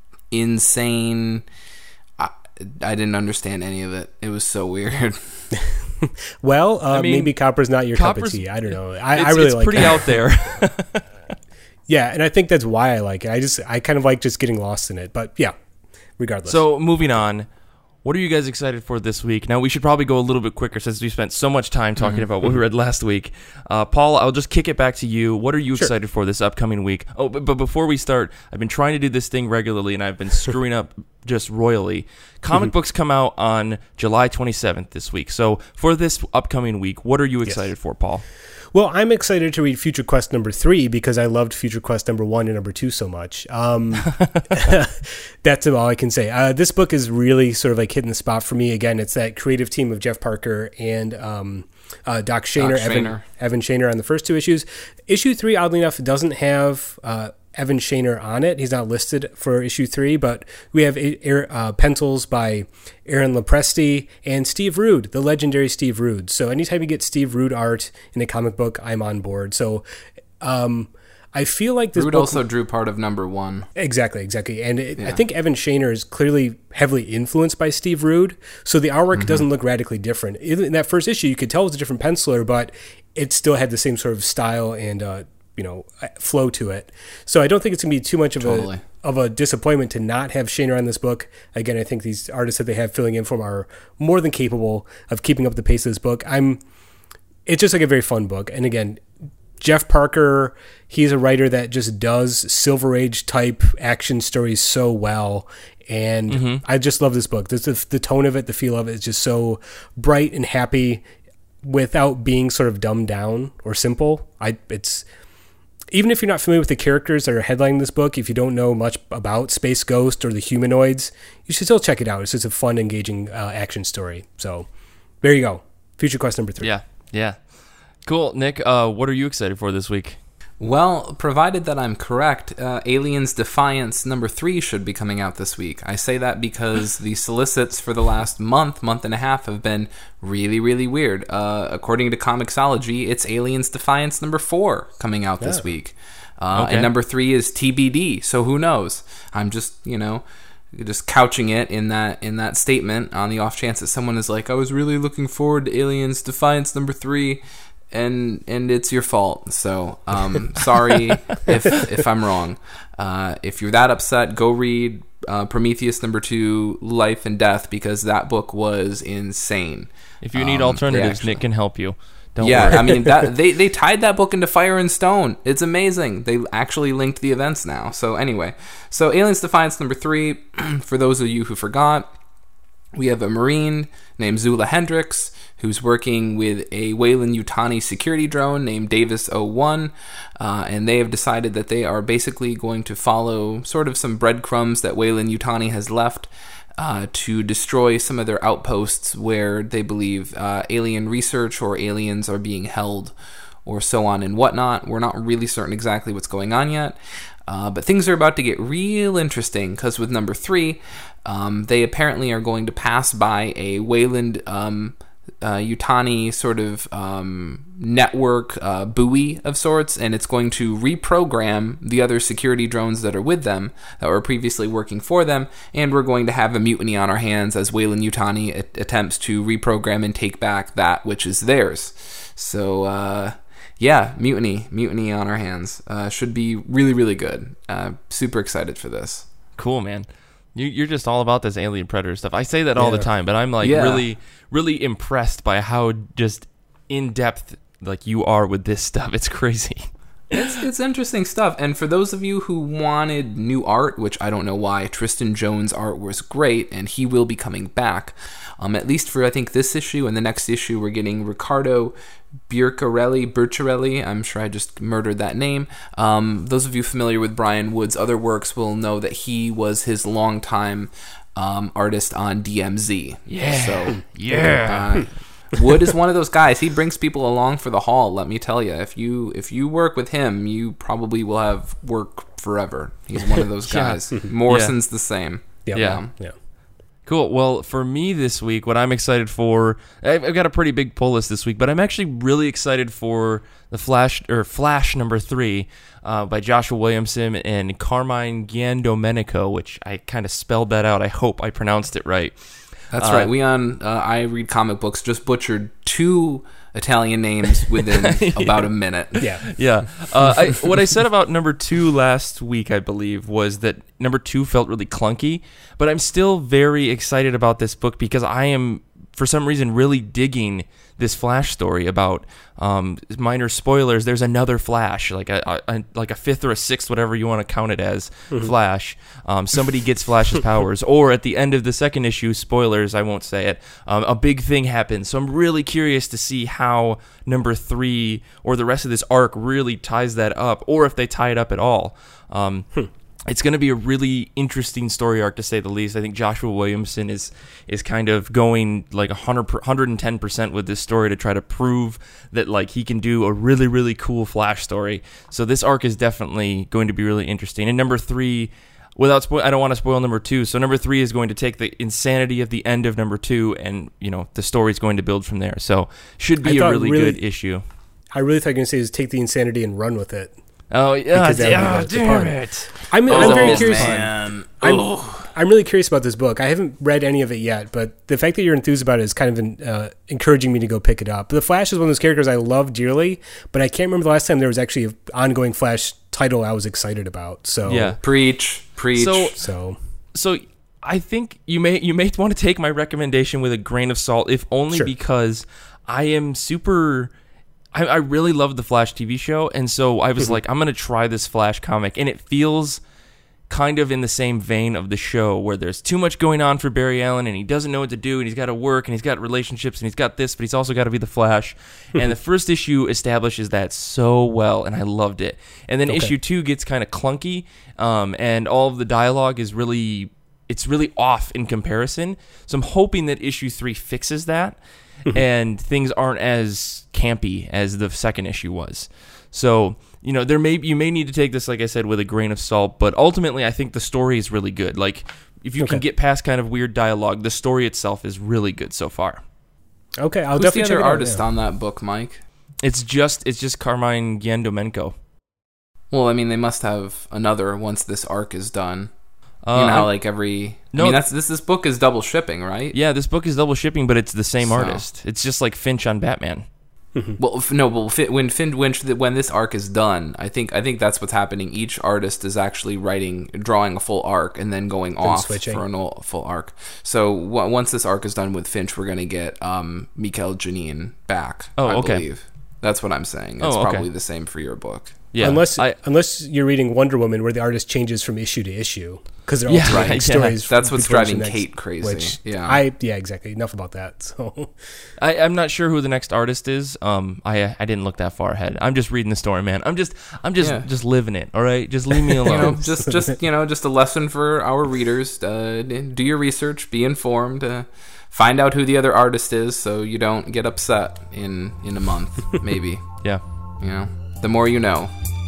S2: insane. I, I didn't understand any of it. It was so weird.
S3: well. Uh,
S1: I mean,
S3: maybe Capra's not your cup of
S1: Capra's-
S3: tea. I don't know. I,
S1: it's,
S3: I really
S1: it's
S3: like
S1: pretty
S3: that.
S1: out there.
S3: Yeah, and I think that's why I like it. I just I kind of like just getting lost in it. But yeah, regardless.
S1: So moving on, what are you guys excited for this week? Now we should probably go a little bit quicker since we spent so much time talking
S3: Mm-hmm.
S1: about what we read last week. Uh, Paul, I'll just kick it back to you. What are you
S3: Sure.
S1: excited for this upcoming week? Oh, but, but before we start, I've been trying to do this thing regularly, and I've been screwing up just royally. Comic
S3: Mm-hmm.
S1: books come out on July twenty-seventh this week. So for this upcoming week, what are you excited for, Paul?
S3: Well, I'm excited to read Future Quest number three because I loved Future Quest number one and number two so much. Um, that's all I can say. Uh, this book is really sort of like hitting the spot for me. Again, it's that creative team of Jeff Parker and um, uh, Doc Shaner,
S2: Doc
S3: Evan,
S2: Shaner.
S3: Evan Shaner on the first two issues. Issue three, oddly enough, doesn't have uh, Evan Shaner on it. He's not listed for issue three, but we have uh, pencils by Aaron Lopresti and Steve Rude, the legendary Steve Rude. So anytime you get Steve Rude art in a comic book, I'm on board. So um, I feel like this
S2: Rude
S3: book...
S2: also drew part of number one.
S3: Exactly, exactly. And it, I
S2: Yeah.
S3: think Evan Shaner is clearly heavily influenced by Steve Rude, so the artwork
S2: Mm-hmm.
S3: doesn't look radically different. In that first issue, you could tell it was a different penciler, but it still had the same sort of style and uh, you know flow to it. So I don't think it's going to be too much of
S2: Totally.
S3: a of a disappointment to not have Shaner on this book. Again, I think these artists that they have filling in for him are more than capable of keeping up the pace of this book. I'm. It's just like a very fun book, and again, Jeff Parker, he's a writer that just does Silver Age type action stories so well. And
S1: Mm-hmm.
S3: I just love this book. The, the, the tone of it, the feel of it is just so bright and happy without being sort of dumbed down or simple. I It's even if you're not familiar with the characters that are headlining this book, if you don't know much about Space Ghost or the humanoids, you should still check it out. It's just a fun, engaging uh, action story. So there you go. Future Quest number three.
S1: Yeah, yeah. Cool. Nick, uh, what are you excited for this week?
S2: Well, provided that I'm correct, uh, Aliens Defiance number three should be coming out this week. I say that because the solicits for the last month, month and a half have been really, really weird. Uh, according to Comixology, it's Aliens Defiance number four coming out this
S3: Yeah.
S2: week. Uh,
S1: Okay.
S2: And number three is T B D, so who knows? I'm just, you know... just couching it in that in that statement on the off chance that someone is like, I was really looking forward to Aliens Defiance number three, and and it's your fault. So um, sorry if if I'm wrong. Uh, if you're that upset, go read uh, Prometheus number two, Life and Death, because that book was insane.
S1: If you need
S2: Um,
S1: alternatives,
S2: they actually-
S1: Nick can help you. Don't
S2: yeah,
S1: worry.
S2: I mean that they they tied that book into Fire and Stone. It's amazing. They actually linked the events now. So anyway, so Aliens Defiance number three. For those of you who forgot, we have a Marine named Zula Hendricks who's working with a Weyland-Yutani security drone named Davis oh one, uh, and they have decided that they are basically going to follow sort of some breadcrumbs that Weyland-Yutani has left. Uh, to destroy some of their outposts where they believe uh, alien research or aliens are being held or so on and whatnot. We're not really certain exactly what's going on yet. Uh, but things are about to get real interesting, because with number three, um, they apparently are going to pass by a Weyland um, uh, Yutani sort of um, network uh, buoy of sorts, and it's going to reprogram the other security drones that are with them, that were previously working for them, and we're going to have a mutiny on our hands as Weyland Yutani a- attempts to reprogram and take back that which is theirs. So, uh... yeah, mutiny, mutiny on our hands. Uh, should be really, really good. Uh, super excited for this.
S1: Cool, man. You, you're just all about this Alien Predator stuff. I say that all
S3: Yeah.
S1: the time, but I'm like
S2: Yeah.
S1: really, really impressed by how just in depth like you are with this stuff. It's crazy.
S2: It's it's interesting stuff. And for those of you who wanted new art, which I don't know why, Tristan Jones' art was great, and he will be coming back. Um, at least for I think this issue and the next issue, we're getting Riccardo Biercarelli, Bircherelli. I'm sure I just murdered that name. Um, those of you familiar with Brian Wood's other works will know that he was his longtime um, artist on D M Z.
S1: Yeah.
S2: So
S1: Yeah.
S2: uh, Wood is one of those guys. He brings people along for the haul. Let me tell you, if you if you work with him, you probably will have work forever. He's one of those
S1: Yeah.
S2: guys. Morrison's the same.
S3: Yeah.
S1: Yeah.
S3: Yeah.
S1: Cool. Well, for me this week, what I'm excited for, I've, I've got a pretty big pull list this week, but I'm actually really excited for the Flash or Flash number three uh, by Joshua Williamson and Carmine Giandomenico, which I kind of spelled that out. I hope I pronounced it right.
S2: That's
S1: Uh,
S2: right. We on uh, I Read Comic Books just butchered two Italian names within about a minute.
S3: Yeah.
S1: Yeah. Uh, I, what I said about number two last week, I believe, was that number two felt really clunky, but I'm still very excited about this book because I am, for some reason, really digging this Flash story about um, minor spoilers. There's another Flash, like a, a like a fifth or a sixth, whatever you want to count it as, Flash. Um, somebody gets Flash's powers, or at the end of the second issue, spoilers, I won't say it, um, a big thing happens. So I'm really curious to see how number three or the rest of this arc really ties that up, or if they tie it up at all. Um, It's going to be a really interesting story arc, to say the least. I think Joshua Williamson is is kind of going like one hundred, one hundred ten percent with this story to try to prove that like he can do a really, really cool Flash story. So this arc is definitely going to be really interesting. And number three, without spoil, I don't want to spoil number two. So number three is going to take the insanity of the end of number two, and you know the story's going to build from there. So should be
S3: I
S1: a
S3: thought
S1: really,
S3: really-
S1: good issue.
S3: I really thought you were going to say is take the insanity and run with it.
S1: Oh yeah,
S3: Because that would be
S1: damn,
S3: the- the
S1: damn
S3: pun.
S1: it!
S3: I'm,
S1: Oh,
S3: I'm very curious.
S2: man.
S3: I'm,
S2: Ugh.
S3: I'm really curious about this book. I haven't read any of it yet, but the fact that you're enthused about it is kind of uh, encouraging me to go pick it up. The Flash is one of those characters I love dearly, but I can't remember the last time there was actually an ongoing Flash title I was excited about. So
S1: Yeah.
S2: Preach, preach.
S1: So
S3: So
S1: so I think you may you may want to take my recommendation with a grain of salt, if only
S3: Sure.
S1: because I am super. I, I really love the Flash T V show, and so I was like, I'm gonna try this Flash comic, and it feels kind of in the same vein of the show, where there's too much going on for Barry Allen, and he doesn't know what to do, and he's got to work, and he's got relationships, and he's got this, but he's also got to be the Flash. And the first issue establishes that so well, and I loved it. And then
S3: Okay.
S1: issue two gets kind of clunky, um, and all of the dialogue is really, it's really off in comparison. So I'm hoping that issue three fixes that, and things aren't as campy as the second issue was. So, you know, there may you may need to take this, like I said, with a grain of salt, but ultimately I think the story is really good. Like, if you can
S3: Okay.
S1: get past kind of weird dialogue, the story itself is really good so far.
S3: okay, I'll
S2: Who's the
S3: definitely check
S2: other
S3: it out,
S2: artist
S3: yeah.
S2: on that book, Mike?
S1: It's just it's just Carmine Giandomenico.
S2: Well, I mean, they must have another once this arc is done.
S1: Uh,
S2: you know, how,
S1: I-
S2: like every.
S1: No.
S2: I mean, that's this. This book is double shipping, right?
S1: yeah, this book is double shipping, but it's the same
S2: So-
S1: artist. It's just like Finch on Batman.
S2: Well, f- no. Well, fi- when Finn, when when this arc is done, I think I think that's what's happening. Each artist is actually writing, drawing a full arc, and then going off
S3: switching.
S2: for a no- full arc. So w- once this arc is done with Finch, we're gonna get um, Mikel Janine back.
S1: Oh,
S2: I
S1: okay.
S2: believe. That's what I'm saying. It's
S1: Oh, okay.
S2: probably the same for your book.
S1: Yeah,
S3: unless
S1: I,
S3: unless you're reading Wonder Woman, where the artist changes from issue to issue because they're all
S1: Yeah,
S3: telling
S1: right,
S3: stories.
S2: That's what's
S3: before
S2: driving
S3: the next-
S2: Kate crazy.
S3: Which
S2: Yeah.
S3: I yeah exactly. Enough about that. So
S1: I, I'm not sure who the next artist is. Um, I I didn't look that far ahead. I'm just reading the story, man. I'm just I'm just
S2: Yeah.
S1: just living it. All right, just leave me
S2: You know,
S1: alone.
S2: just just you know, just a lesson for our readers. Uh, do your research, be informed, uh, find out who the other artist is, so you don't get upset in in a month, maybe.
S1: Yeah.
S2: You know, the more you know.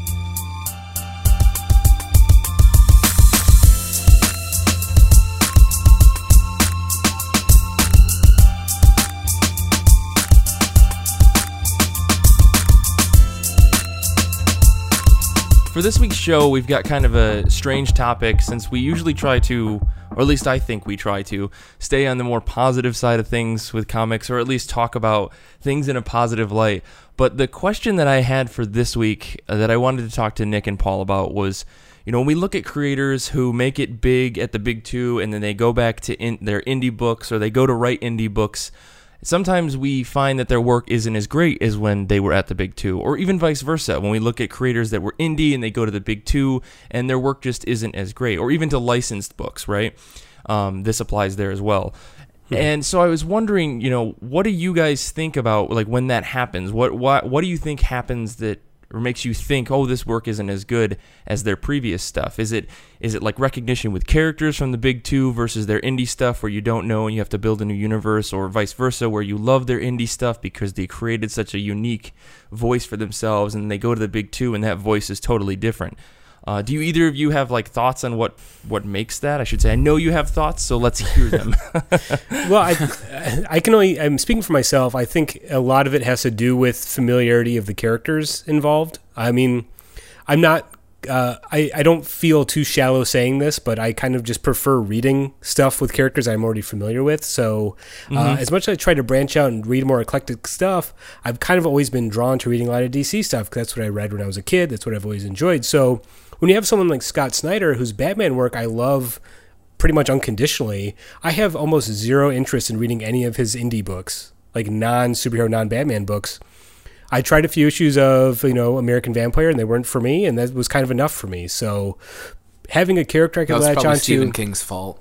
S1: For this week's show, we've got kind of a strange topic since we usually try to, or at least I think we try to, stay on the more positive side of things with comics, or at least talk about things in a positive light. But the question that I had for this week uh, that I wanted to talk to Nick and Paul about was, you know, when we look at creators who make it big at the big two and then they go back to in, their indie books or they go to write indie books, sometimes we find that their work isn't as great as when they were at the big two, or even vice versa. When we look at creators that were indie and they go to the big two and their work just isn't as great, or even to licensed books, right? Um, this applies there as well. Hmm. And so I was wondering, you know, what do you guys think about like when that happens? What what what do you think happens that or makes you think, oh, this work isn't as good as their previous stuff? Is it is it like recognition with characters from the big two versus their indie stuff where you don't know and you have to build a new universe, or vice versa where you love their indie stuff because they created such a unique voice for themselves and they go to the big two and that voice is totally different? Uh, do you either of you have like thoughts on what, what makes that? I should say, I know you have thoughts, so let's hear them.
S3: Well, I, I can only, I'm speaking for myself. I think a lot of it has to do with familiarity of the characters involved. I mean, I'm not, uh, I, I don't feel too shallow saying this, but I kind of just prefer reading stuff with characters I'm already familiar with. So uh, mm-hmm. as much as I try to branch out and read more eclectic stuff, I've kind of always been drawn to reading a lot of D C stuff because that's what I read when I was a kid. That's what I've always enjoyed. So when you have someone like Scott Snyder, whose Batman work I love pretty much unconditionally, I have almost zero interest in reading any of his indie books, like non-superhero, non-Batman books. I tried a few issues of, you know, American Vampire, and they weren't for me, and that was kind of enough for me. So having a character I could latch onto...
S2: That was probably Stephen King's fault.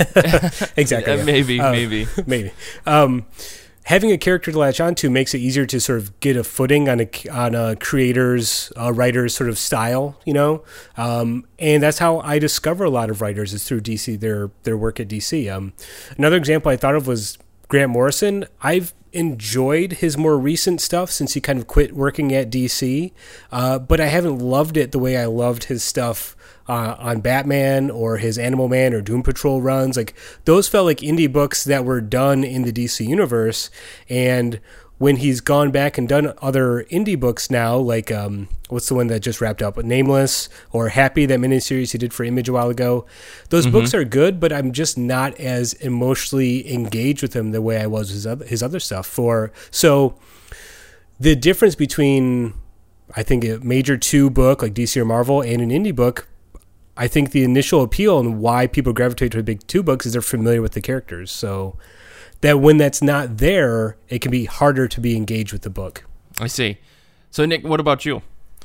S3: Exactly.
S1: Yeah,
S3: yeah.
S1: Maybe,
S3: uh,
S1: maybe.
S3: Maybe. Um, having a character to latch onto makes it easier to sort of get a footing on a on a creator's, a writer's sort of style, you know. Um, and that's how I discover a lot of writers is through D C, their their work at D C. Um, another example I thought of was Grant Morrison. I've enjoyed his more recent stuff since he kind of quit working at D C, uh, but I haven't loved it the way I loved his stuff Uh, on Batman or his Animal Man or Doom Patrol runs. Like those felt like indie books that were done in the D C universe. And when he's gone back and done other indie books now, like um, what's the one that just wrapped up, Nameless or Happy, that miniseries he did for Image a while ago, those mm-hmm. books are good, but I'm just not as emotionally engaged with them the way I was with his other, his other stuff. For so the difference between, I think, a major two book like D C or Marvel and an indie book, I think the initial appeal and why people gravitate to the big two books is they're familiar with the characters. So that when that's not there, it can be harder to be engaged with the book.
S1: I see. So Nick, what about you?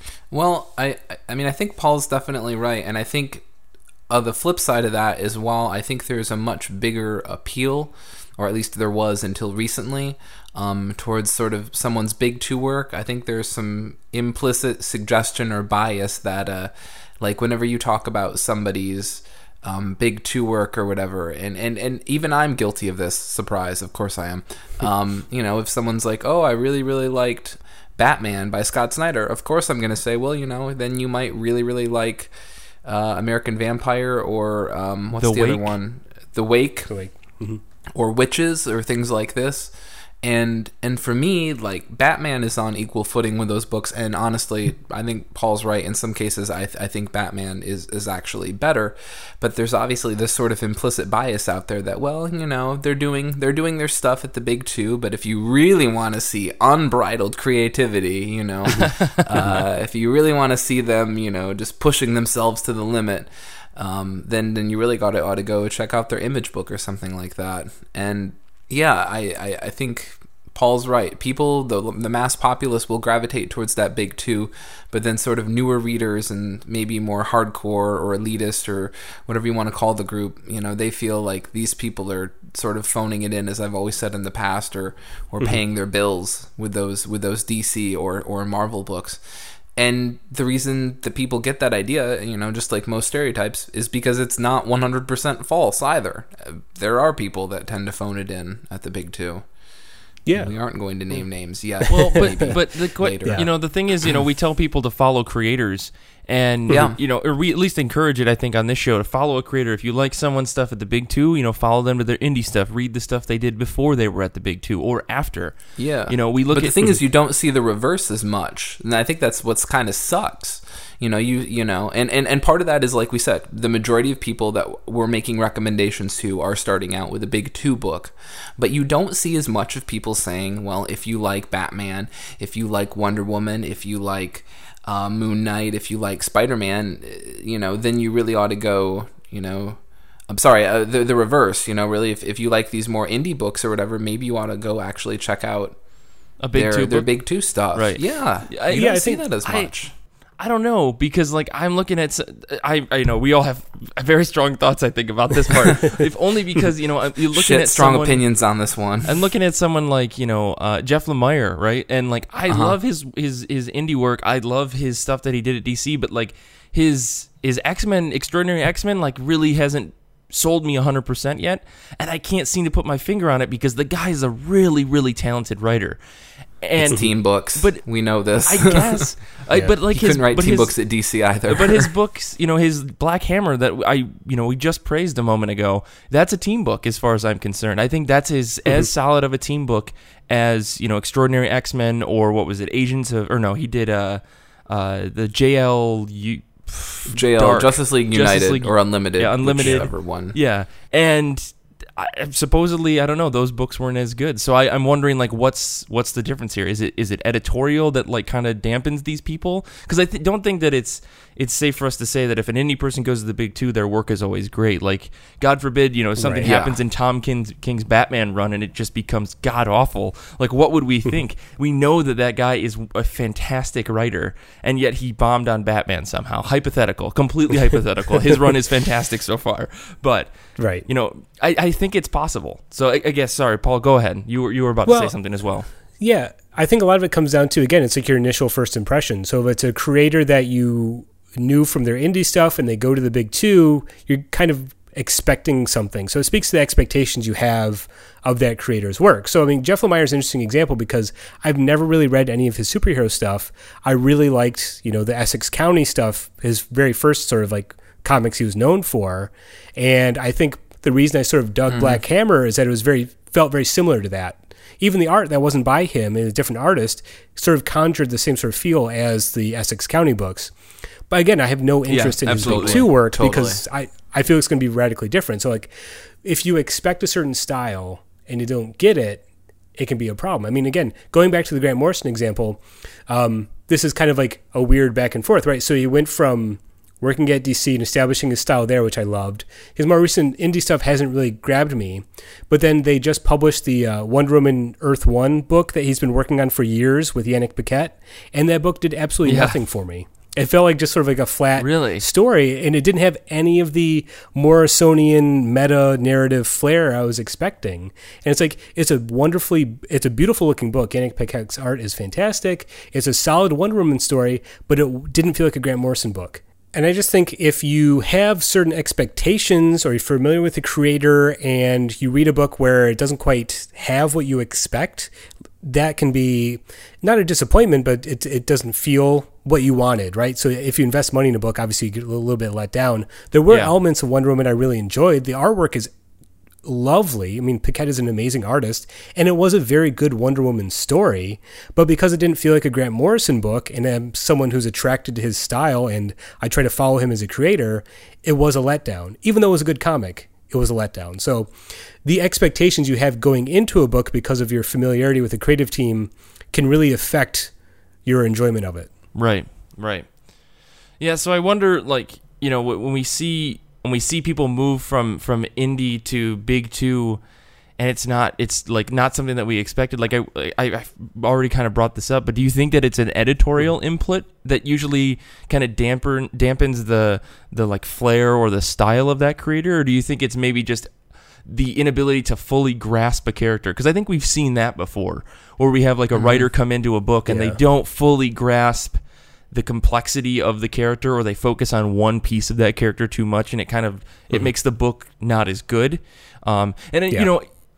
S2: Well, I I mean, I think Paul's definitely right. And I think uh, the flip side of that is while I think there's a much bigger appeal, or at least there was until recently, um, towards sort of someone's big two work, I think there's some implicit suggestion or bias that... Uh, Like whenever you talk about somebody's um, big two work or whatever, and, and, and even I'm guilty of this, surprise, of course I am. Um, you know, if someone's like, oh, I really, really liked Batman by Scott Snyder, of course I'm going to say, well, you know, then you might really, really like uh, American Vampire or um, what's the, the other one? The Wake. The Wake. Mm-hmm. Or Witches or things like this. And and for me, like, Batman is on equal footing with those books, and honestly, I think Paul's right. In some cases, I th- I think Batman is, is actually better, but there's obviously this sort of implicit bias out there that, well, you know, they're doing they're doing their stuff at the big two, but if you really want to see unbridled creativity, you know, uh, if you really want to see them, you know, just pushing themselves to the limit, um, then then you really got to ought to go check out their Image book or something like that, and. Yeah, I, I, I think Paul's right. People, the the mass populace will gravitate towards that big two, but then sort of newer readers and maybe more hardcore or elitist or whatever you want to call the group, you know, they feel like these people are sort of phoning it in, as I've always said in the past, or or mm-hmm. paying their bills with those with those D C or, or Marvel books. And the reason that people get that idea, you know, just like most stereotypes, is because it's not one hundred percent false either. There are people that tend to phone it in at the big two.
S3: Yeah.
S2: We aren't going to name names yet.
S1: Well, but but the que-
S2: Later.
S1: you know the thing is, you know, we tell people to follow creators, and
S2: Yeah.
S1: you know, or we at least encourage it. I think on this show to follow a creator. If you like someone's stuff at the big two, you know, follow them to their indie stuff. Read the stuff they did before they were at the big two or after.
S2: Yeah.
S1: You know, we look
S2: But
S1: at
S2: the thing is, you don't see the reverse as much, and I think that's what's kind of sucks. You know, you you know, and, and, and part of that is, like we said, the majority of people that we're making recommendations to are starting out with a big two book, but you don't see as much of people saying, well, if you like Batman, if you like Wonder Woman, if you like uh, Moon Knight, if you like Spider-Man, you know, then you really ought to go, you know, I'm sorry, uh, the, the reverse, you know, really, if, if you like these more indie books or whatever, maybe you ought to go actually check out
S1: a big
S2: their,
S1: two
S2: their
S1: book?
S2: big two stuff.
S1: Right.
S2: Yeah.
S1: I-
S2: you
S1: yeah,
S2: don't
S1: I
S2: see
S1: think
S2: that as
S1: I-
S2: much.
S1: I don't know, because like I'm looking at, s- I I know we all have very strong thoughts. I think about this part, if only because you know you're looking
S2: Shit,
S1: at
S2: strong
S1: someone,
S2: opinions on this one.
S1: I'm looking at someone like you know uh, Jeff Lemire, right? And like I
S2: Uh-huh.
S1: love his his his indie work. I love his stuff that he did at D C, but like his his X-Men, Extraordinary X-Men, like really hasn't sold me one hundred percent yet, and I can't seem to put my finger on it because the guy is a really really talented writer. And
S2: It's team books,
S1: but
S2: we know this.
S1: I guess, I,
S3: Yeah.
S1: but like
S2: he
S1: his
S2: couldn't write
S1: but
S2: team
S1: his,
S2: books at D C either.
S1: but his books, you know, his Black Hammer that I, you know, we just praised a moment ago. That's a team book, as far as I'm concerned. I think that's as
S2: Mm-hmm.
S1: as solid of a team book as you know, Extraordinary X-Men or what was it, Agents of, or no, he did uh, uh, the J L U.
S2: J L
S1: Dark.
S2: Justice League United
S1: Justice League-
S2: or Unlimited,
S1: yeah, Unlimited.
S2: whichever one.
S1: Yeah, and I, supposedly, I don't know, those books weren't as good. So I, I'm wondering, like, what's what's the difference here? Is it is it editorial that like kind of dampens these people? Because I th- don't think that it's it's safe for us to say that if an indie person goes to the big two, their work is always great. Like, God forbid, you know, something
S3: Right.
S1: happens
S2: Yeah.
S1: in Tom King's, King's Batman run and it just becomes god awful. Like, what would we think? We know that that guy is a fantastic writer, and yet he bombed on Batman somehow. Hypothetical, completely hypothetical. His run is fantastic so far, but
S3: Right.
S1: you know, I, I think it's possible. So I, I guess, sorry, Paul, go ahead. You were you were about
S3: Well,
S1: to say something as well.
S3: Yeah, I think a lot of it comes down to, again, it's like your initial first impression. So if it's a creator that you knew from their indie stuff and they go to the big two, you're kind of expecting something. So it speaks to the expectations you have of that creator's work. So, I mean, Jeff Lemire is an interesting example because I've never really read any of his superhero stuff. I really liked, you know, the Essex County stuff, his very first sort of like comics he was known for. And I think the reason I sort of dug mm-hmm. Black Hammer is that it was very, felt very similar to that. Even the art that wasn't by him and a different artist sort of conjured the same sort of feel as the Essex County books. But again, I have no interest
S1: Yeah,
S3: in his
S1: absolutely.
S3: big two work
S2: Totally.
S3: because I, I feel it's going to be radically different. So like, if you expect a certain style and you don't get it, it can be a problem. I mean, again, going back to the Grant Morrison example, um, this is kind of like a weird back and forth, right? So he went from working at D C and establishing his style there, which I loved. His more recent indie stuff hasn't really grabbed me. But then they just published the uh, Wonder Woman Earth One book that he's been working on for years with Yannick Paquette, and that book did absolutely
S1: Yeah.
S3: nothing for me. It felt like just sort of like a flat
S1: Really?
S3: story, and it didn't have any of the Morrisonian meta narrative flair I was expecting. And it's like, it's a wonderfully, it's a beautiful looking book. Yannick Paquette's art is fantastic. It's a solid Wonder Woman story, but it didn't feel like a Grant Morrison book. And I just think if you have certain expectations or you're familiar with the creator and you read a book where it doesn't quite have what you expect, that can be not a disappointment, but it it doesn't feel what you wanted, right? So if you invest money in a book, obviously you get a little, little bit let down. There were
S1: Yeah.
S3: elements of Wonder Woman I really enjoyed. The artwork is lovely. I mean, Paquette is an amazing artist, and it was a very good Wonder Woman story, but because it didn't feel like a Grant Morrison book, and I'm someone who's attracted to his style, and I try to follow him as a creator, it was a letdown. Even though it was a good comic, it was a letdown. So the expectations you have going into a book because of your familiarity with the creative team can really affect your enjoyment of it.
S1: Right, right. Yeah, so I wonder, like, you know, wh- when we see when we see people move from from indie to big two, and it's not, it's like not something that we expected. Like I, I, I've already kind of brought this up, but do you think that it's an editorial input that usually kind of damper dampens the the like flair or the style of that creator, or do you think it's maybe just the inability to fully grasp a character? Because I think we've seen that before, where we have like a writer come into a book and
S3: Yeah.
S1: they don't fully grasp the complexity of the character, or they focus on one piece of that character too much, and it kind of it makes the book not as good. Um, and
S3: Yeah.
S1: you know,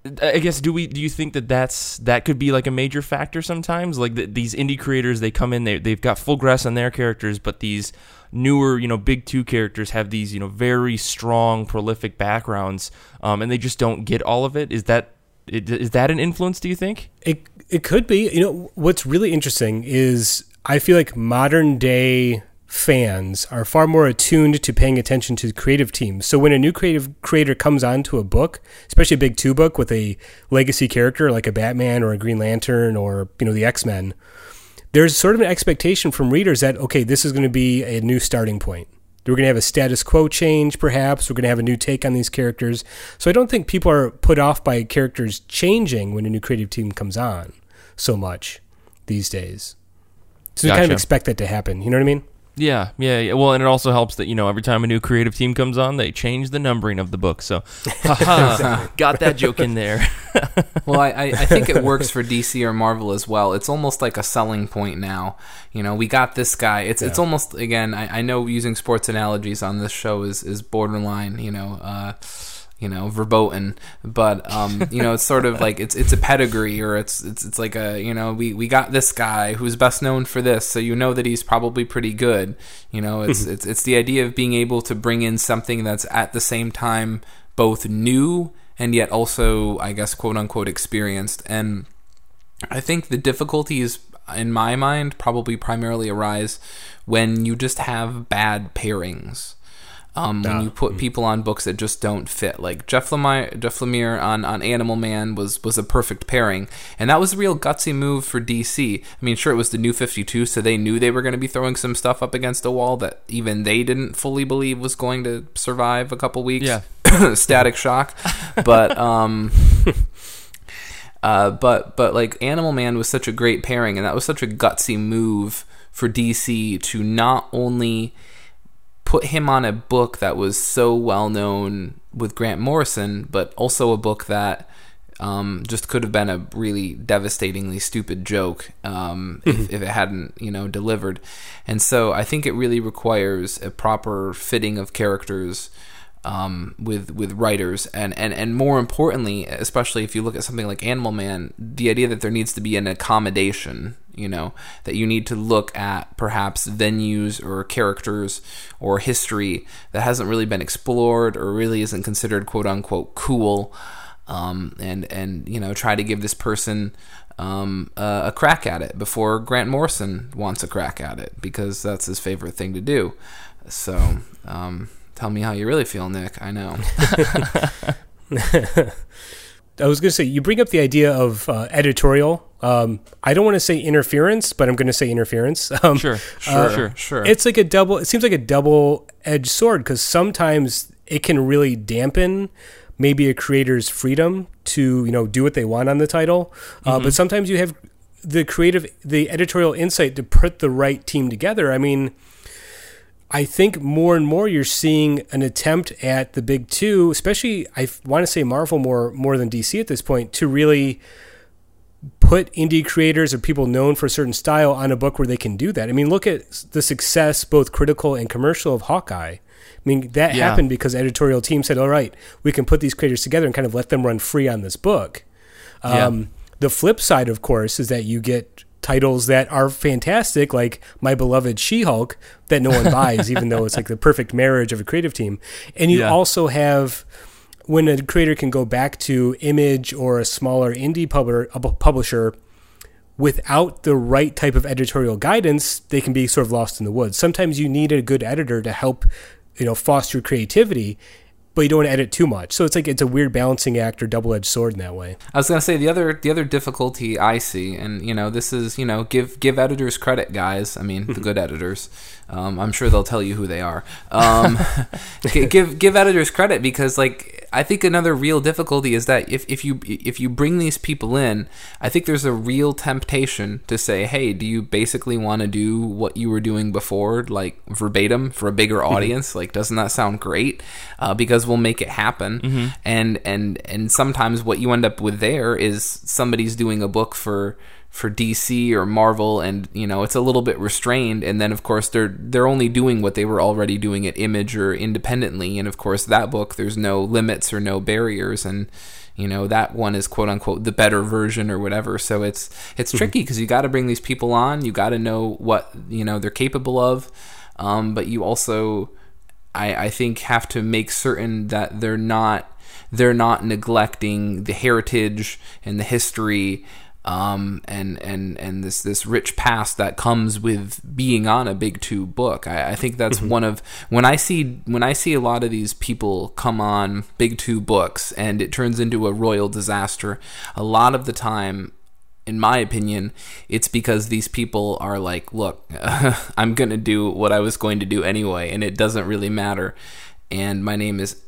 S1: I guess do we do you think that that's that could be like a major factor sometimes? Like the, these indie creators, they come in, they they've got full grasp on their characters, but these newer, you know, big two characters have these, you know, very strong, prolific backgrounds, um, and they just don't get all of it. Is that is that an influence? Do you think
S3: it it could be? You know, what's really interesting is I feel like modern day fans are far more attuned to paying attention to creative teams. So when a new creative creator comes onto a book, especially a big two book with a legacy character like a Batman or a Green Lantern or, you know, the X-Men, there's sort of an expectation from readers that, okay, this is going to be a new starting point. We're going to have a status quo change, perhaps. We're going to have a new take on these characters. So I don't think people are put off by characters changing when a new creative team comes on so much these days. So
S1: Gotcha.
S3: you kind of expect that to happen. You know what I mean?
S1: Yeah, yeah, yeah. Well, and it also helps that, you know, every time a new creative team comes on, they change the numbering of the book. So, haha, got that joke in there.
S2: Well, I, I, I think it works for D C or Marvel as well. It's almost like a selling point now. You know, we got this guy. It's yeah. it's almost, again, I, I know using sports analogies on this show is, is borderline, you know, uh, you know, verboten, but um, you know, it's sort of like it's it's a pedigree, or it's it's it's like a, you know, we, we got this guy who's best known for this, so you know that he's probably pretty good. You know, it's it's it's the idea of being able to bring in something that's at the same time both new and yet also, I guess, quote unquote, experienced. And I think the difficulties in my mind probably primarily arise when you just have bad pairings. Um, when you put people on books that just don't fit, like Jeff Lemire, Jeff Lemire on, on Animal Man was was a perfect pairing, and that was a real gutsy move for D C. I mean, sure, it was the New fifty-two, so they knew they were going to be throwing some stuff up against a wall that even they didn't fully believe was going to survive a couple weeks.
S1: Yeah,
S2: Static Shock, but um, uh, but but like Animal Man was such a great pairing, and that was such a gutsy move for D C to not only put him on a book that was so well known with Grant Morrison, but also a book that um, just could have been a really devastatingly stupid joke um, if, if it hadn't, you know, delivered. And so I think it really requires a proper fitting of characters um, with with writers, and, and, and more importantly, especially if you look at something like Animal Man, the idea that there needs to be an accommodation. You know, that you need to look at perhaps venues or characters or history that hasn't really been explored or really isn't considered quote unquote cool, um, and and you know, try to give this person um, a, a crack at it before Grant Morrison wants a crack at it, because that's his favorite thing to do. So um, tell me how you really feel, Nick. I know.
S3: I was going to say, you bring up the idea of uh, editorial. Um, I don't want to say interference, but I'm going to say interference. Um,
S1: sure, sure,
S3: uh,
S1: sure,
S3: sure. It's like a double. It seems like a double-edged sword, because sometimes it can really dampen maybe a creator's freedom to, you know, do what they want on the title. Uh, mm-hmm. But sometimes you have the creative, the editorial insight to put the right team together. I mean, I think more and more you're seeing an attempt at the big two, especially I want to say Marvel more more than D C at this point, to really put indie creators or people known for a certain style on a book where they can do that. I mean, look at the success, both critical and commercial, of Hawkeye. I mean, that yeah. happened because the editorial team said, all right, we can put these creators together and kind of let them run free on this book.
S1: Yeah.
S3: Um, the flip side, of course, is that you get titles that are fantastic, like My Beloved She-Hulk, that no one buys, even though it's like the perfect marriage of a creative team. And you yeah. also have, when a creator can go back to Image or a smaller indie publisher, publisher without the right type of editorial guidance, they can be sort of lost in the woods. Sometimes you need a good editor to help, you know, foster creativity, but you don't want to edit too much. So it's like it's a weird balancing act or double-edged sword in that way.
S2: I was going to say the other the other difficulty I see, and you know, this is, you know, give give editors credit, guys. I mean, the good editors. Um, I'm sure they'll tell you who they are. Um, give give editors credit, because like I think another real difficulty is that if, if you if you bring these people in, I think there's a real temptation to say, hey, do you basically want to do what you were doing before, like verbatim for a bigger audience? Like, doesn't that sound great? Uh, because we'll make it happen. Mm-hmm. And and and sometimes what you end up with there is somebody's doing a book for for D C or Marvel, and you know it's a little bit restrained. And then of course they're they're only doing what they were already doing at Image or independently, and of course that book there's no limits or no barriers, and you know that one is quote unquote the better version or whatever. So it's it's tricky because you got to bring these people on, you got to know what you know they're capable of, um, but you also I, I think have to make certain that they're not they're not neglecting the heritage and the history. Um, and, and, and this, this rich past that comes with being on a Big Two book. I, I think that's one of, when I see, when I see a lot of these people come on Big Two books and it turns into a royal disaster, a lot of the time, in my opinion, it's because these people are like, look, I'm going to do what I was going to do anyway, and it doesn't really matter. And my name is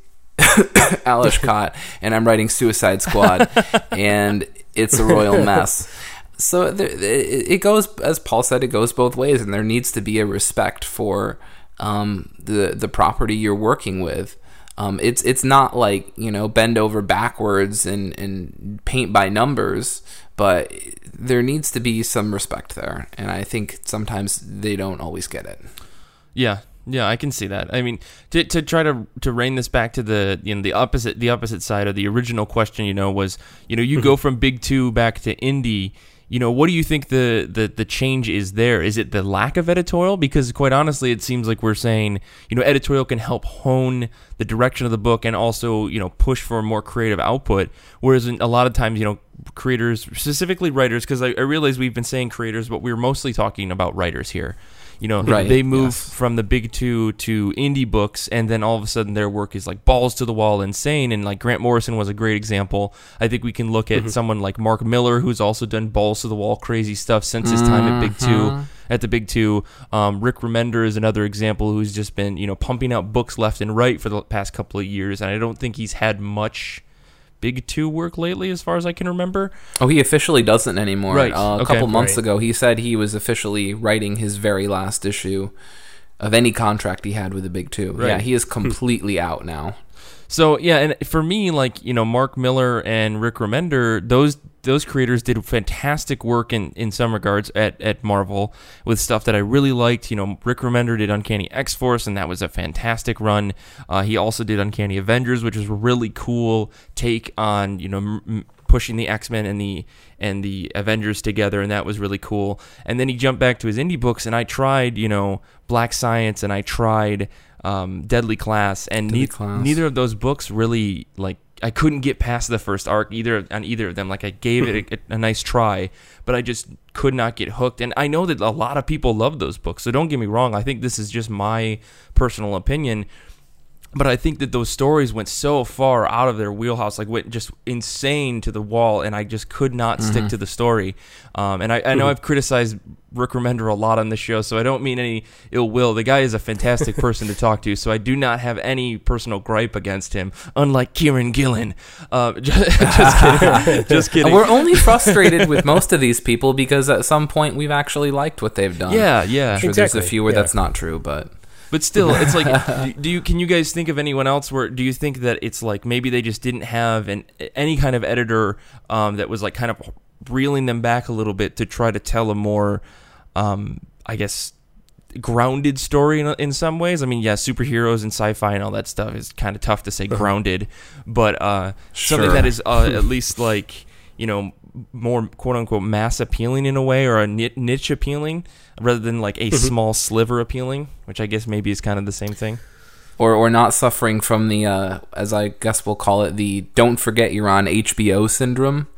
S2: Alish Kott, and I'm writing Suicide Squad, and it's a royal mess. So there, it goes, as Paul said, it goes both ways, and there needs to be a respect for um, the the property you're working with. Um, it's it's not like, you know, bend over backwards and, and paint by numbers, but there needs to be some respect there, and I think sometimes they don't always get it.
S1: Yeah. Yeah, I can see that. I mean, to to try to to rein this back to the you know the opposite the opposite side of the original question, you know, was you know you go from Big Two back to indie. You know, what do you think the, the, the change is there? Is it the lack of editorial? Because quite honestly, it seems like we're saying, you know, editorial can help hone the direction of the book and also, you know, push for more creative output. Whereas in a lot of times, you know, creators, specifically writers, because I, I realize we've been saying creators, but we're mostly talking about writers here. You know,
S2: right,
S1: they move
S2: yes.
S1: from the Big Two to indie books, and then all of a sudden their work is like balls to the wall insane. And like Grant Morrison was a great example. I think we can look at mm-hmm. someone like Mark Miller, who's also done balls to the wall crazy stuff since his time at Big Two. At the Big Two, um, Rick Remender is another example who's just been, you know, pumping out books left and right for the past couple of years, and I don't think he's had much Big Two work lately, as far as I can remember.
S2: Oh, he officially doesn't anymore.
S1: Right.
S2: Uh, a
S1: okay.
S2: couple months
S1: right.
S2: ago, he said he was officially writing his very last issue of any contract he had with the Big Two. Right. Yeah, he is completely out now.
S1: So yeah, and for me, like, you know, Mark Miller and Rick Remender, those those creators did fantastic work in, in some regards at, at Marvel with stuff that I really liked. You know, Rick Remender did Uncanny X-Force, and that was a fantastic run. Uh, he also did Uncanny Avengers, which is a really cool take on, you know, m- pushing the X-Men and the and the Avengers together, and that was really cool. And then he jumped back to his indie books, and I tried, you know, Black Science, and I tried um, Deadly Class, and
S2: Deadly
S1: ne-
S2: Class. neither
S1: of those books really, like, I couldn't get past the first arc either on either of them. Like, I gave it a, a nice try, but I just could not get hooked. And I know that a lot of people love those books, so don't get me wrong. I think this is just my personal opinion. But I think that those stories went so far out of their wheelhouse, like went just insane to the wall, and I just could not mm-hmm. stick to the story. Um, and I, I know mm-hmm. I've criticized Rick Remender a lot on this show, so I don't mean any ill will. The guy is a fantastic person to talk to, so I do not have any personal gripe against him, unlike Kieran Gillen. Uh, just, just kidding. Just kidding.
S2: We're only frustrated with most of these people because at some point we've actually liked what they've done.
S1: Yeah, yeah.
S2: I'm sure
S3: exactly.
S2: There's a few where
S3: yeah.
S2: that's not true, but...
S1: But still, it's like, do you can you guys think of anyone else where, do you think that it's like maybe they just didn't have an any kind of editor um, that was like kind of reeling them back a little bit to try to tell a more, um, I guess, grounded story in, in some ways? I mean, yeah, superheroes and sci-fi and all that stuff is kind of tough to say grounded, but uh,
S2: sure.
S1: something that is uh, at least like, you know, more quote-unquote mass appealing in a way, or a niche appealing rather than like a small sliver appealing, which I guess maybe is kind of the same thing.
S2: Or or not suffering from the, uh, as I guess we'll call it, the don't forget you're on H B O syndrome.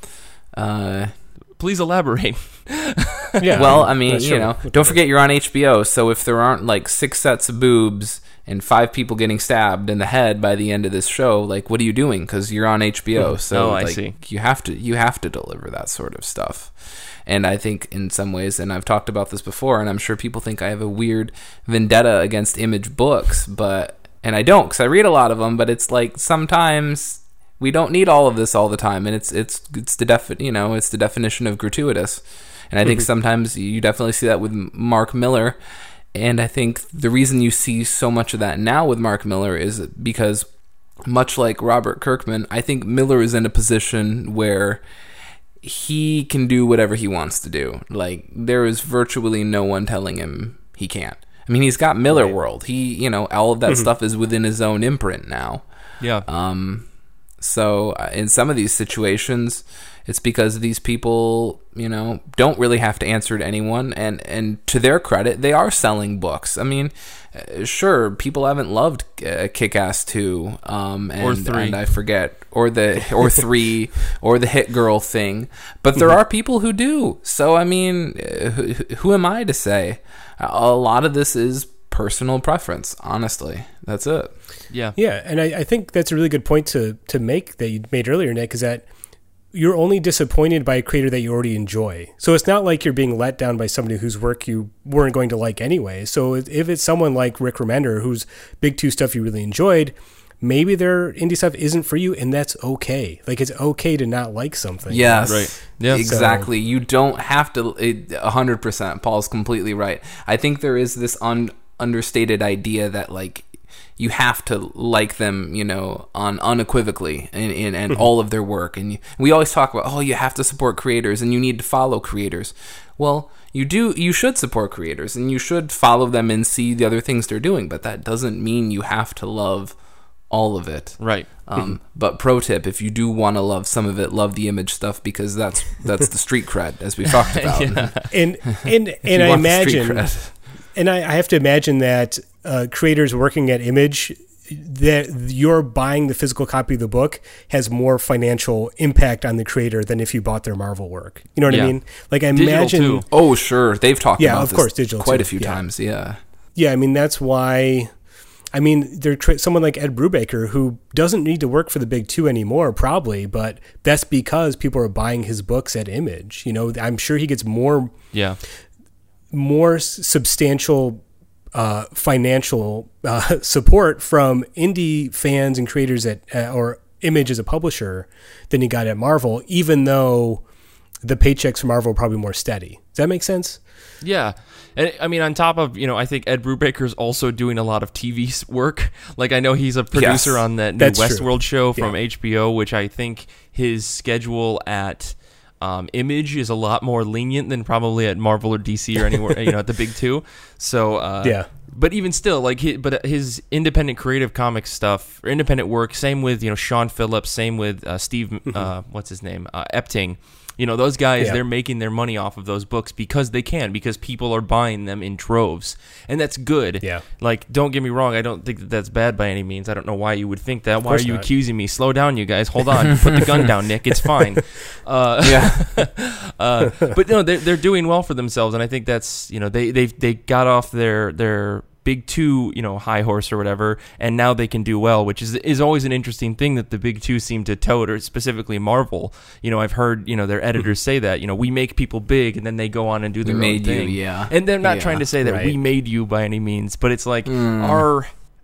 S2: Uh,
S1: Please elaborate.
S2: yeah. Well, I mean,
S3: sure.
S2: you know, don't forget you're on H B O, so if there aren't like six sets of boobs and five people getting stabbed in the head by the end of this show, like, what are you doing? Because you're on H B O, so
S1: oh, I
S2: like,
S1: see.
S2: you have to you have to deliver that sort of stuff. And I think in some ways, and I've talked about this before, and I'm sure people think I have a weird vendetta against Image books, but and I don't, because I read a lot of them. But it's like sometimes we don't need all of this all the time, and it's it's it's the defi- you know it's the definition of gratuitous. And I think sometimes you definitely see that with Mark Miller. And I think the reason you see so much of that now with Mark Miller is because, much like Robert Kirkman, I think Miller is in a position where he can do whatever he wants to do. Like, there is virtually no one telling him he can't. I mean, he's got Miller right. World. He, you know, all of that mm-hmm. stuff is within his own imprint now.
S1: Yeah.
S2: Um. So uh, in some of these situations, it's because these people, you know, don't really have to answer to anyone, and, and to their credit, they are selling books. I mean, uh, sure, people haven't loved uh, Kick-Ass two, um, and,
S1: or three,
S2: and I forget, or the or three, or the Hit Girl thing, but there are people who do. So I mean, uh, who, who am I to say? A lot of this is personal preference, honestly. That's it.
S1: Yeah.
S3: Yeah, and I, I think that's a really good point to to make that you made earlier, Nick, is that you're only disappointed by a creator that you already enjoy. So it's not like you're being let down by somebody whose work you weren't going to like anyway. So if it's someone like Rick Remender, whose Big Two stuff you really enjoyed, maybe their indie stuff isn't for you, and that's okay. Like, it's okay to not like something.
S2: Yes.
S1: Right. Yeah.
S2: Exactly. So, you don't have to, it, one hundred percent. Paul's completely right. I think there is this un, understated idea that, like, you have to like them, you know, on unequivocally in, in and all of their work. And you, we always talk about, oh, you have to support creators and you need to follow creators. Well, you do, you should support creators and you should follow them and see the other things they're doing, but that doesn't mean you have to love all of it.
S1: Right.
S2: Um, but pro tip, if you do want to love some of it, love the Image stuff, because that's that's the street cred, as we talked about.
S3: Yeah. And and and I imagine, and I, I have to imagine that uh, creators working at Image, that you're buying the physical copy of the book has more financial impact on the creator than if you bought their Marvel work. You know what yeah. I mean? Like, I
S1: digital
S3: imagine.
S1: Too.
S2: Oh, sure, they've talked
S3: yeah,
S2: about
S3: of
S2: this
S3: course, digital
S2: quite
S3: too.
S2: a few
S3: yeah.
S2: times. Yeah.
S3: Yeah, I mean, that's why. I mean, they're tra- someone like Ed Brubaker, who doesn't need to work for the Big Two anymore, probably, but that's because people are buying his books at Image. You know, I'm sure he gets more,
S1: yeah,
S3: more substantial uh, financial uh, support from indie fans and creators at uh, or Image as a publisher than he got at Marvel, even though the paychecks from Marvel are probably more steady. Does that make sense?
S1: Yeah. And I mean, on top of, you know, I think Ed Brubaker's also doing a lot of T V work. Like, I know he's a producer
S2: yes,
S1: on that new Westworld show from yeah. H B O, which I think his schedule at um, Image is a lot more lenient than probably at Marvel or D C or anywhere, you know, at the Big Two. So, uh, yeah. But even still, like, he, but his independent creative comic stuff, or independent work, same with, you know, Sean Phillips, same with uh, Steve, mm-hmm. uh, what's his name, uh, Epting. You know, those guys, yeah. they're making their money off of those books because they can, because people are buying them in droves. And that's good.
S3: Yeah.
S1: Like, don't get me wrong, I don't think that that's bad by any means. I don't know why you would think that. Why are you not. accusing me? Slow down, you guys. Hold on. Put the gun down, Nick. It's fine. Uh,
S2: yeah.
S1: uh, but, no, they're, they're doing well for themselves, and I think that's, you know, they they they got off their their... Big Two, you know, high horse or whatever, and now they can do well, which is is always an interesting thing that the Big Two seem to tote, or specifically Marvel. You know, I've heard, you know, their editors say that, you know, we make people big, and then they go on and do their
S2: we made
S1: own thing.
S2: You, yeah.
S1: And they're not
S2: yeah,
S1: trying to say that
S3: right.
S1: we made you by any means, but it's like mm. our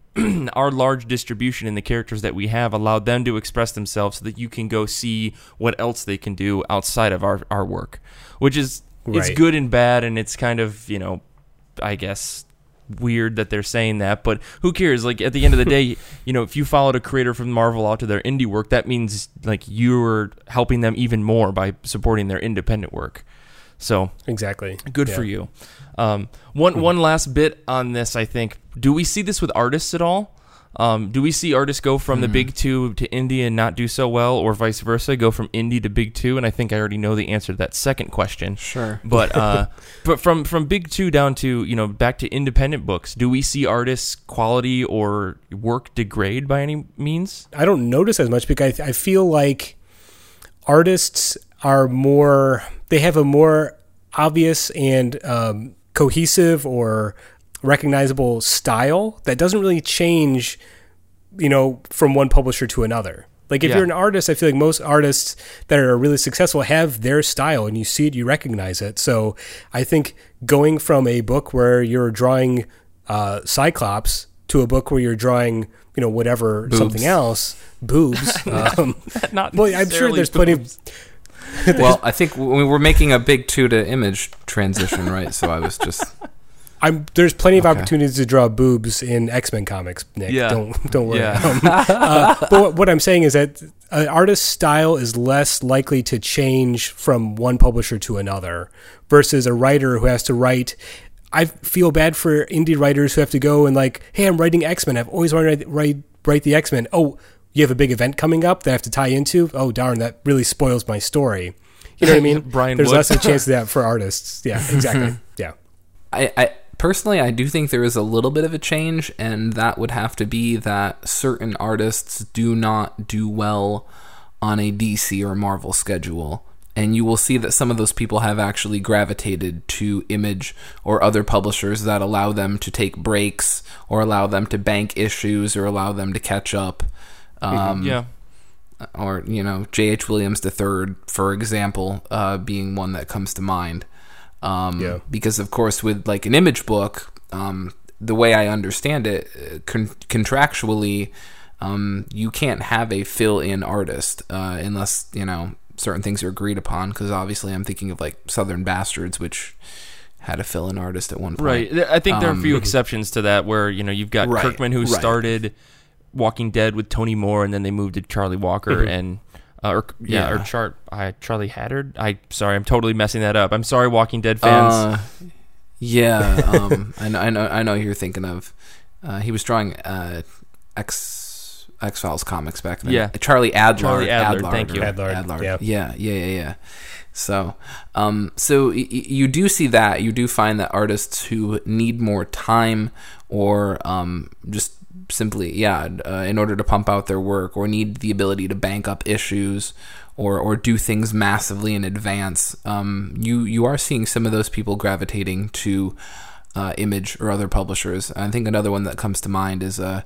S1: our large distribution in the characters that we have allowed them to express themselves so that you can go see what else they can do outside of our, our work, which is right. it's good and bad, and it's kind of, you know, I guess weird that they're saying that, but who cares? Like, at the end of the day, you know, if you followed a creator from Marvel out to their indie work, that means like you're helping them even more by supporting their independent work. So
S3: exactly,
S1: good
S3: yeah.
S1: for you. Um, one one last bit on this, I think. Do we see this with artists at all? Um, do we see artists go from mm-hmm. the Big Two to indie and not do so well, or vice versa, go from indie to Big Two? And I think I already know the answer to that second question.
S2: Sure.
S1: But uh, but from, from Big Two down to, you know, back to independent books, do we see artists' quality or work degrade by any means?
S3: I don't notice as much because I, I feel like artists are more, they have a more obvious and um, cohesive or recognizable style that doesn't really change, you know, from one publisher to another. Like, if
S1: yeah.
S3: you're an artist, I feel like most artists that are really successful have their style, and you see it, you recognize it. So I think going from a book where you're drawing uh, Cyclops to a book where you're drawing, you know, whatever,
S2: boobs.
S3: something else, boobs. um,
S1: not
S3: well, I'm sure there's
S1: boobs.
S3: plenty of...
S2: Well, I think we were making a Big Two to Image transition, right? So I was just...
S3: I'm there's plenty of
S2: Okay.
S3: opportunities to draw boobs in X-Men comics, Nick.
S1: Yeah.
S3: Don't don't worry.
S1: Yeah.
S3: Um, uh, but what, what I'm saying is that an artist's style is less likely to change from one publisher to another versus a writer who has to write. I feel bad for indie writers who have to go and like, hey, I'm writing X-Men. I've always wanted to write write the X-Men. Oh, you have a big event coming up that I have to tie into? Oh, darn, that really spoils my story. You know what I mean?
S1: Brian
S3: There's
S1: Wood.
S3: less of a chance of that for artists. Yeah, exactly. Yeah.
S2: I, I personally, I do think there is a little bit of a change, and that would have to be that certain artists do not do well on a D C or Marvel schedule. And you will see that some of those people have actually gravitated to Image or other publishers that allow them to take breaks or allow them to bank issues or allow them to catch up. Um,
S1: yeah.
S2: Or, you know, J H. Williams the third, for example, uh, being one that comes to mind. Um,
S3: Yeah.
S2: Because, of course, with like an Image book, um, the way I understand it, uh, con- contractually, um, you can't have a fill-in artist uh, unless, you know, certain things are agreed upon. Because obviously I'm thinking of like Southern Bastards, which had a fill-in artist at one point.
S1: Right. I think there are a few
S2: Um,
S1: exceptions to that where, you know, you've got
S2: Right,
S1: Kirkman who
S2: right.
S1: started Walking Dead with Tony Moore, and then they moved to Charlie Walker
S3: Mhm.
S1: and uh, or yeah,
S2: Yeah.
S1: or Char- I, Charlie Haddard. I sorry, I'm totally messing that up. I'm sorry, Walking Dead fans.
S2: Uh, yeah, um, I know, I know, I know who you're thinking of. Uh, he was drawing uh, X X Files comics back then.
S1: Yeah.
S2: Charlie Adler.
S1: Charlie Adler,
S2: Adlard,
S1: thank you.
S2: or
S3: Adlard,
S2: Adlard.
S3: yeah.
S2: yeah, yeah, yeah, yeah. So, um, so y- y- you do see that. You do find that artists who need more time, or um, just simply, yeah, uh, in order to pump out their work, or need the ability to bank up issues, or or do things massively in advance. Um, you you are seeing some of those people gravitating to uh, Image or other publishers. I think another one that comes to mind is uh,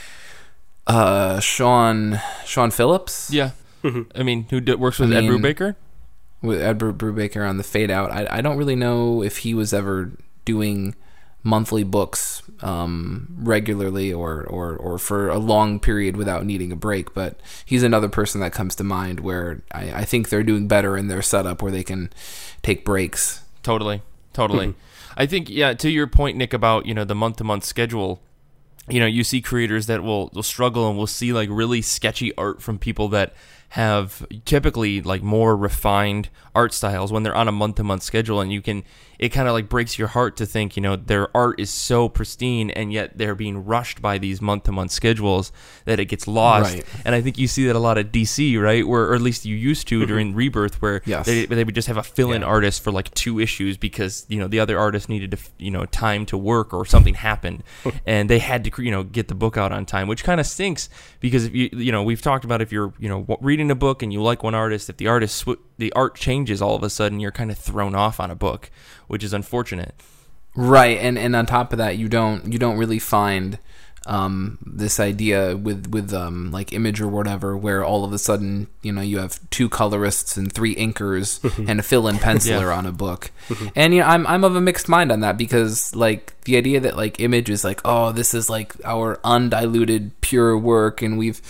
S2: uh, Sean Sean Phillips.
S1: yeah. I mean, who d- works with
S2: I
S1: Ed
S2: mean-
S1: Brubaker?
S2: With Edward Brubaker on the Fade Out. I, I don't really know if he was ever doing monthly books um, regularly or, or, or for a long period without needing a break, but he's another person that comes to mind where I, I think they're doing better in their setup where they can take breaks.
S1: Totally, totally. I think, yeah, to your point, Nick, about, you know, the month-to-month schedule, you know, you see creators that will, will struggle, and we'll see like really sketchy art from people that have typically like more refined art styles when they're on a month-to-month schedule, and you can, it kind of like breaks your heart to think, you know, their art is so pristine and yet they're being rushed by these month-to-month schedules that it gets lost.
S2: Right.
S1: And I think you see that a lot at D C, right? Where, or at least you used to during Rebirth, where
S2: Yes.
S1: they, they would just have a fill-in
S2: Yeah.
S1: artist for like two issues because, you know, the other artist needed to, you know, time to work or something happened, and they had to, you know, get the book out on time, which kind of stinks because if you, you know, we've talked about if you're, you know, reading a book and you like one artist, if the artist sw- the art changes all of a sudden, you're kind of thrown off on a book, which is unfortunate.
S2: Right, and and on top of that, you don't you don't really find um, this idea with with um, like Image or whatever, where all of a sudden, you know, you have two colorists and three inkers and a fill-in penciler
S1: Yeah.
S2: on a book. And you know, I'm I'm of a mixed mind on that because like the idea that like Image is like, oh, this is like our undiluted pure work, and we've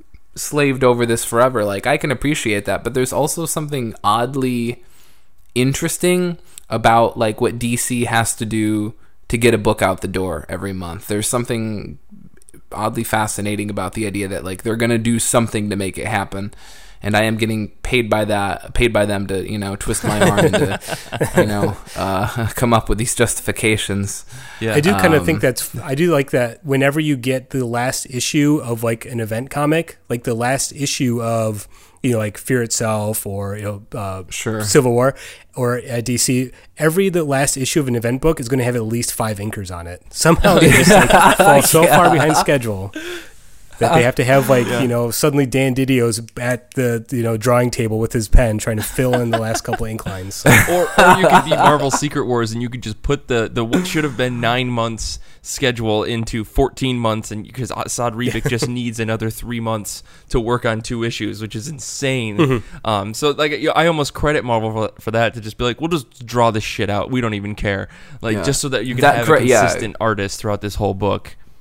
S2: slaved over this forever. Like I can appreciate that, but there's also something oddly interesting about like what D C has to do to get a book out the door every month. There's something oddly fascinating about the idea that like they're going to do something to make it happen, and I am getting paid by that paid by them to, you know, twist my arm and to, you know, uh, come up with these justifications.
S1: Yeah.
S3: I do kind of
S2: Um,
S3: think that's, I do like that whenever you get the last issue of like an event comic, like the last issue of, you know, like Fear Itself or, you know, uh,
S2: Sure.
S3: Civil War or uh, D C, every the last issue of an event book is going to have at least five inkers on it. Somehow they just like, fall so far behind schedule that they have to have like, you know, suddenly Dan Didio's at the, you know, drawing table with his pen trying to fill in the last couple of ink lines. So,
S1: or, or you could be Marvel Secret Wars, and you could just put the, the what should have been nine months schedule into fourteen months, and because Assad Ribic just needs another three months to work on two issues, which is insane.
S3: Mm-hmm.
S1: Um, so like you know, I almost credit Marvel for, for that, to just be like, we'll just draw this shit out. We don't even care, like
S2: Yeah.
S1: just so that you can
S2: That
S1: have
S2: cra-
S1: a
S2: yeah.
S1: consistent artist throughout this whole book.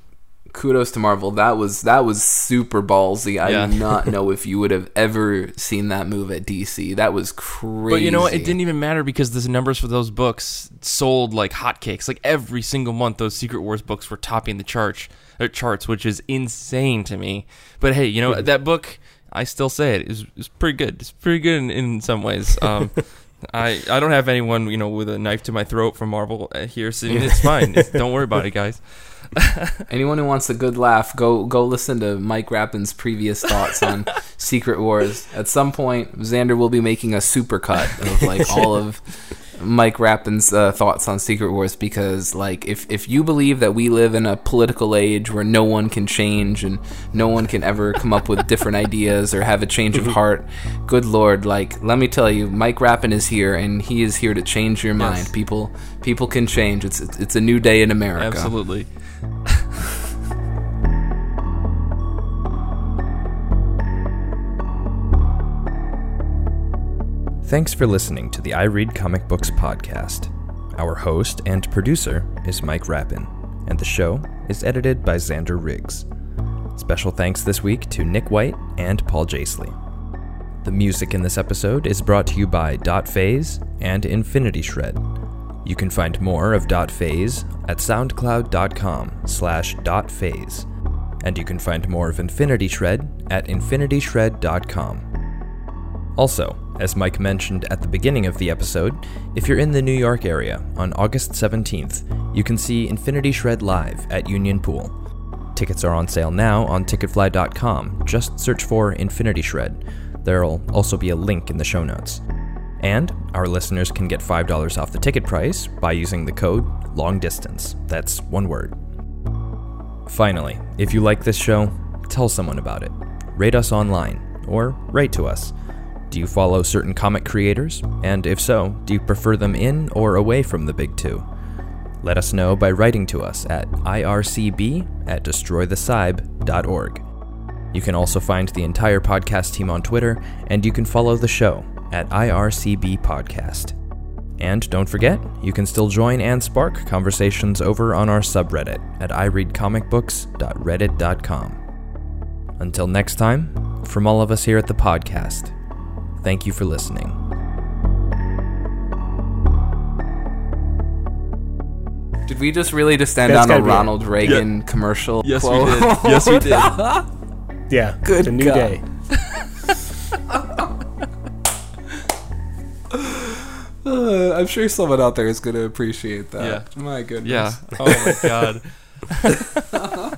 S2: Kudos to Marvel. That was that was super ballsy. I
S1: Yeah.
S2: do not know if you would have ever seen that move at D C. That was crazy.
S1: But you know what? It didn't even matter because the numbers for those books sold like hotcakes. Like every single month, those Secret Wars books were topping the charts, uh, charts, which is insane to me. But hey, you know
S3: Mm-hmm.
S1: that book? I still say it is is pretty good. It's pretty good in, in some ways. Um, I I don't have anyone you know with a knife to my throat from Marvel uh, here sitting. It's fine. It's, don't worry about it, guys.
S2: Anyone who wants a good laugh, go go listen to Mike Rappin's previous thoughts on Secret Wars. At some point, Xander will be making a supercut of like all of Mike Rappin's uh, thoughts on Secret Wars, because like if if you believe that we live in a political age where no one can change and no one can ever come up with different ideas or have a change of heart, good lord, like let me tell you, Mike Rappin is here and he is here to change your mind.
S1: Yes.
S2: People people can change. It's it's, it's a new day in America.
S1: Absolutely.
S4: Thanks for listening to the I Read Comic Books podcast. Our host and producer is Mike Rappin, and the show is edited by Xander Riggs. Special thanks this week to Nick White and Paul Jaisley. The music in this episode is brought to you by Dot Phase and Infinity Shred. You can find more of Dot Phase at soundcloud.com slash dot phase, and you can find more of Infinity Shred at infinity shred dot com. Also, as Mike mentioned at the beginning of the episode, if you're in the New York area on August seventeenth, you can see Infinity Shred live at Union Pool. Tickets are on sale now on ticketfly dot com. Just search for Infinity Shred. There'll also be a link in the show notes. And our listeners can get five dollars off the ticket price by using the code LONGDISTANCE. That's one word. Finally, if you like this show, tell someone about it. Rate us online, or write to us. Do you follow certain comic creators? And if so, do you prefer them in or away from the big two? Let us know by writing to us at I R C B at destroy the cybe dot org. You can also find the entire podcast team on Twitter, and you can follow the show at I R C B Podcast. And don't forget, you can still join and spark conversations over on our subreddit at i read comic books dot reddit dot com. Until next time, from all of us here at the podcast, thank you for listening.
S2: Did we just really just end
S3: That's
S2: on a
S3: gotta be it.
S2: Ronald Reagan commercial?
S1: Yes,
S2: quote?
S1: we did. Yes, we did.
S3: Yeah,
S2: Good
S3: it's a new
S2: God.
S3: day.
S2: Uh, I'm sure someone out there is going to appreciate that.
S1: Yeah.
S2: My goodness.
S1: Yeah. Oh my god.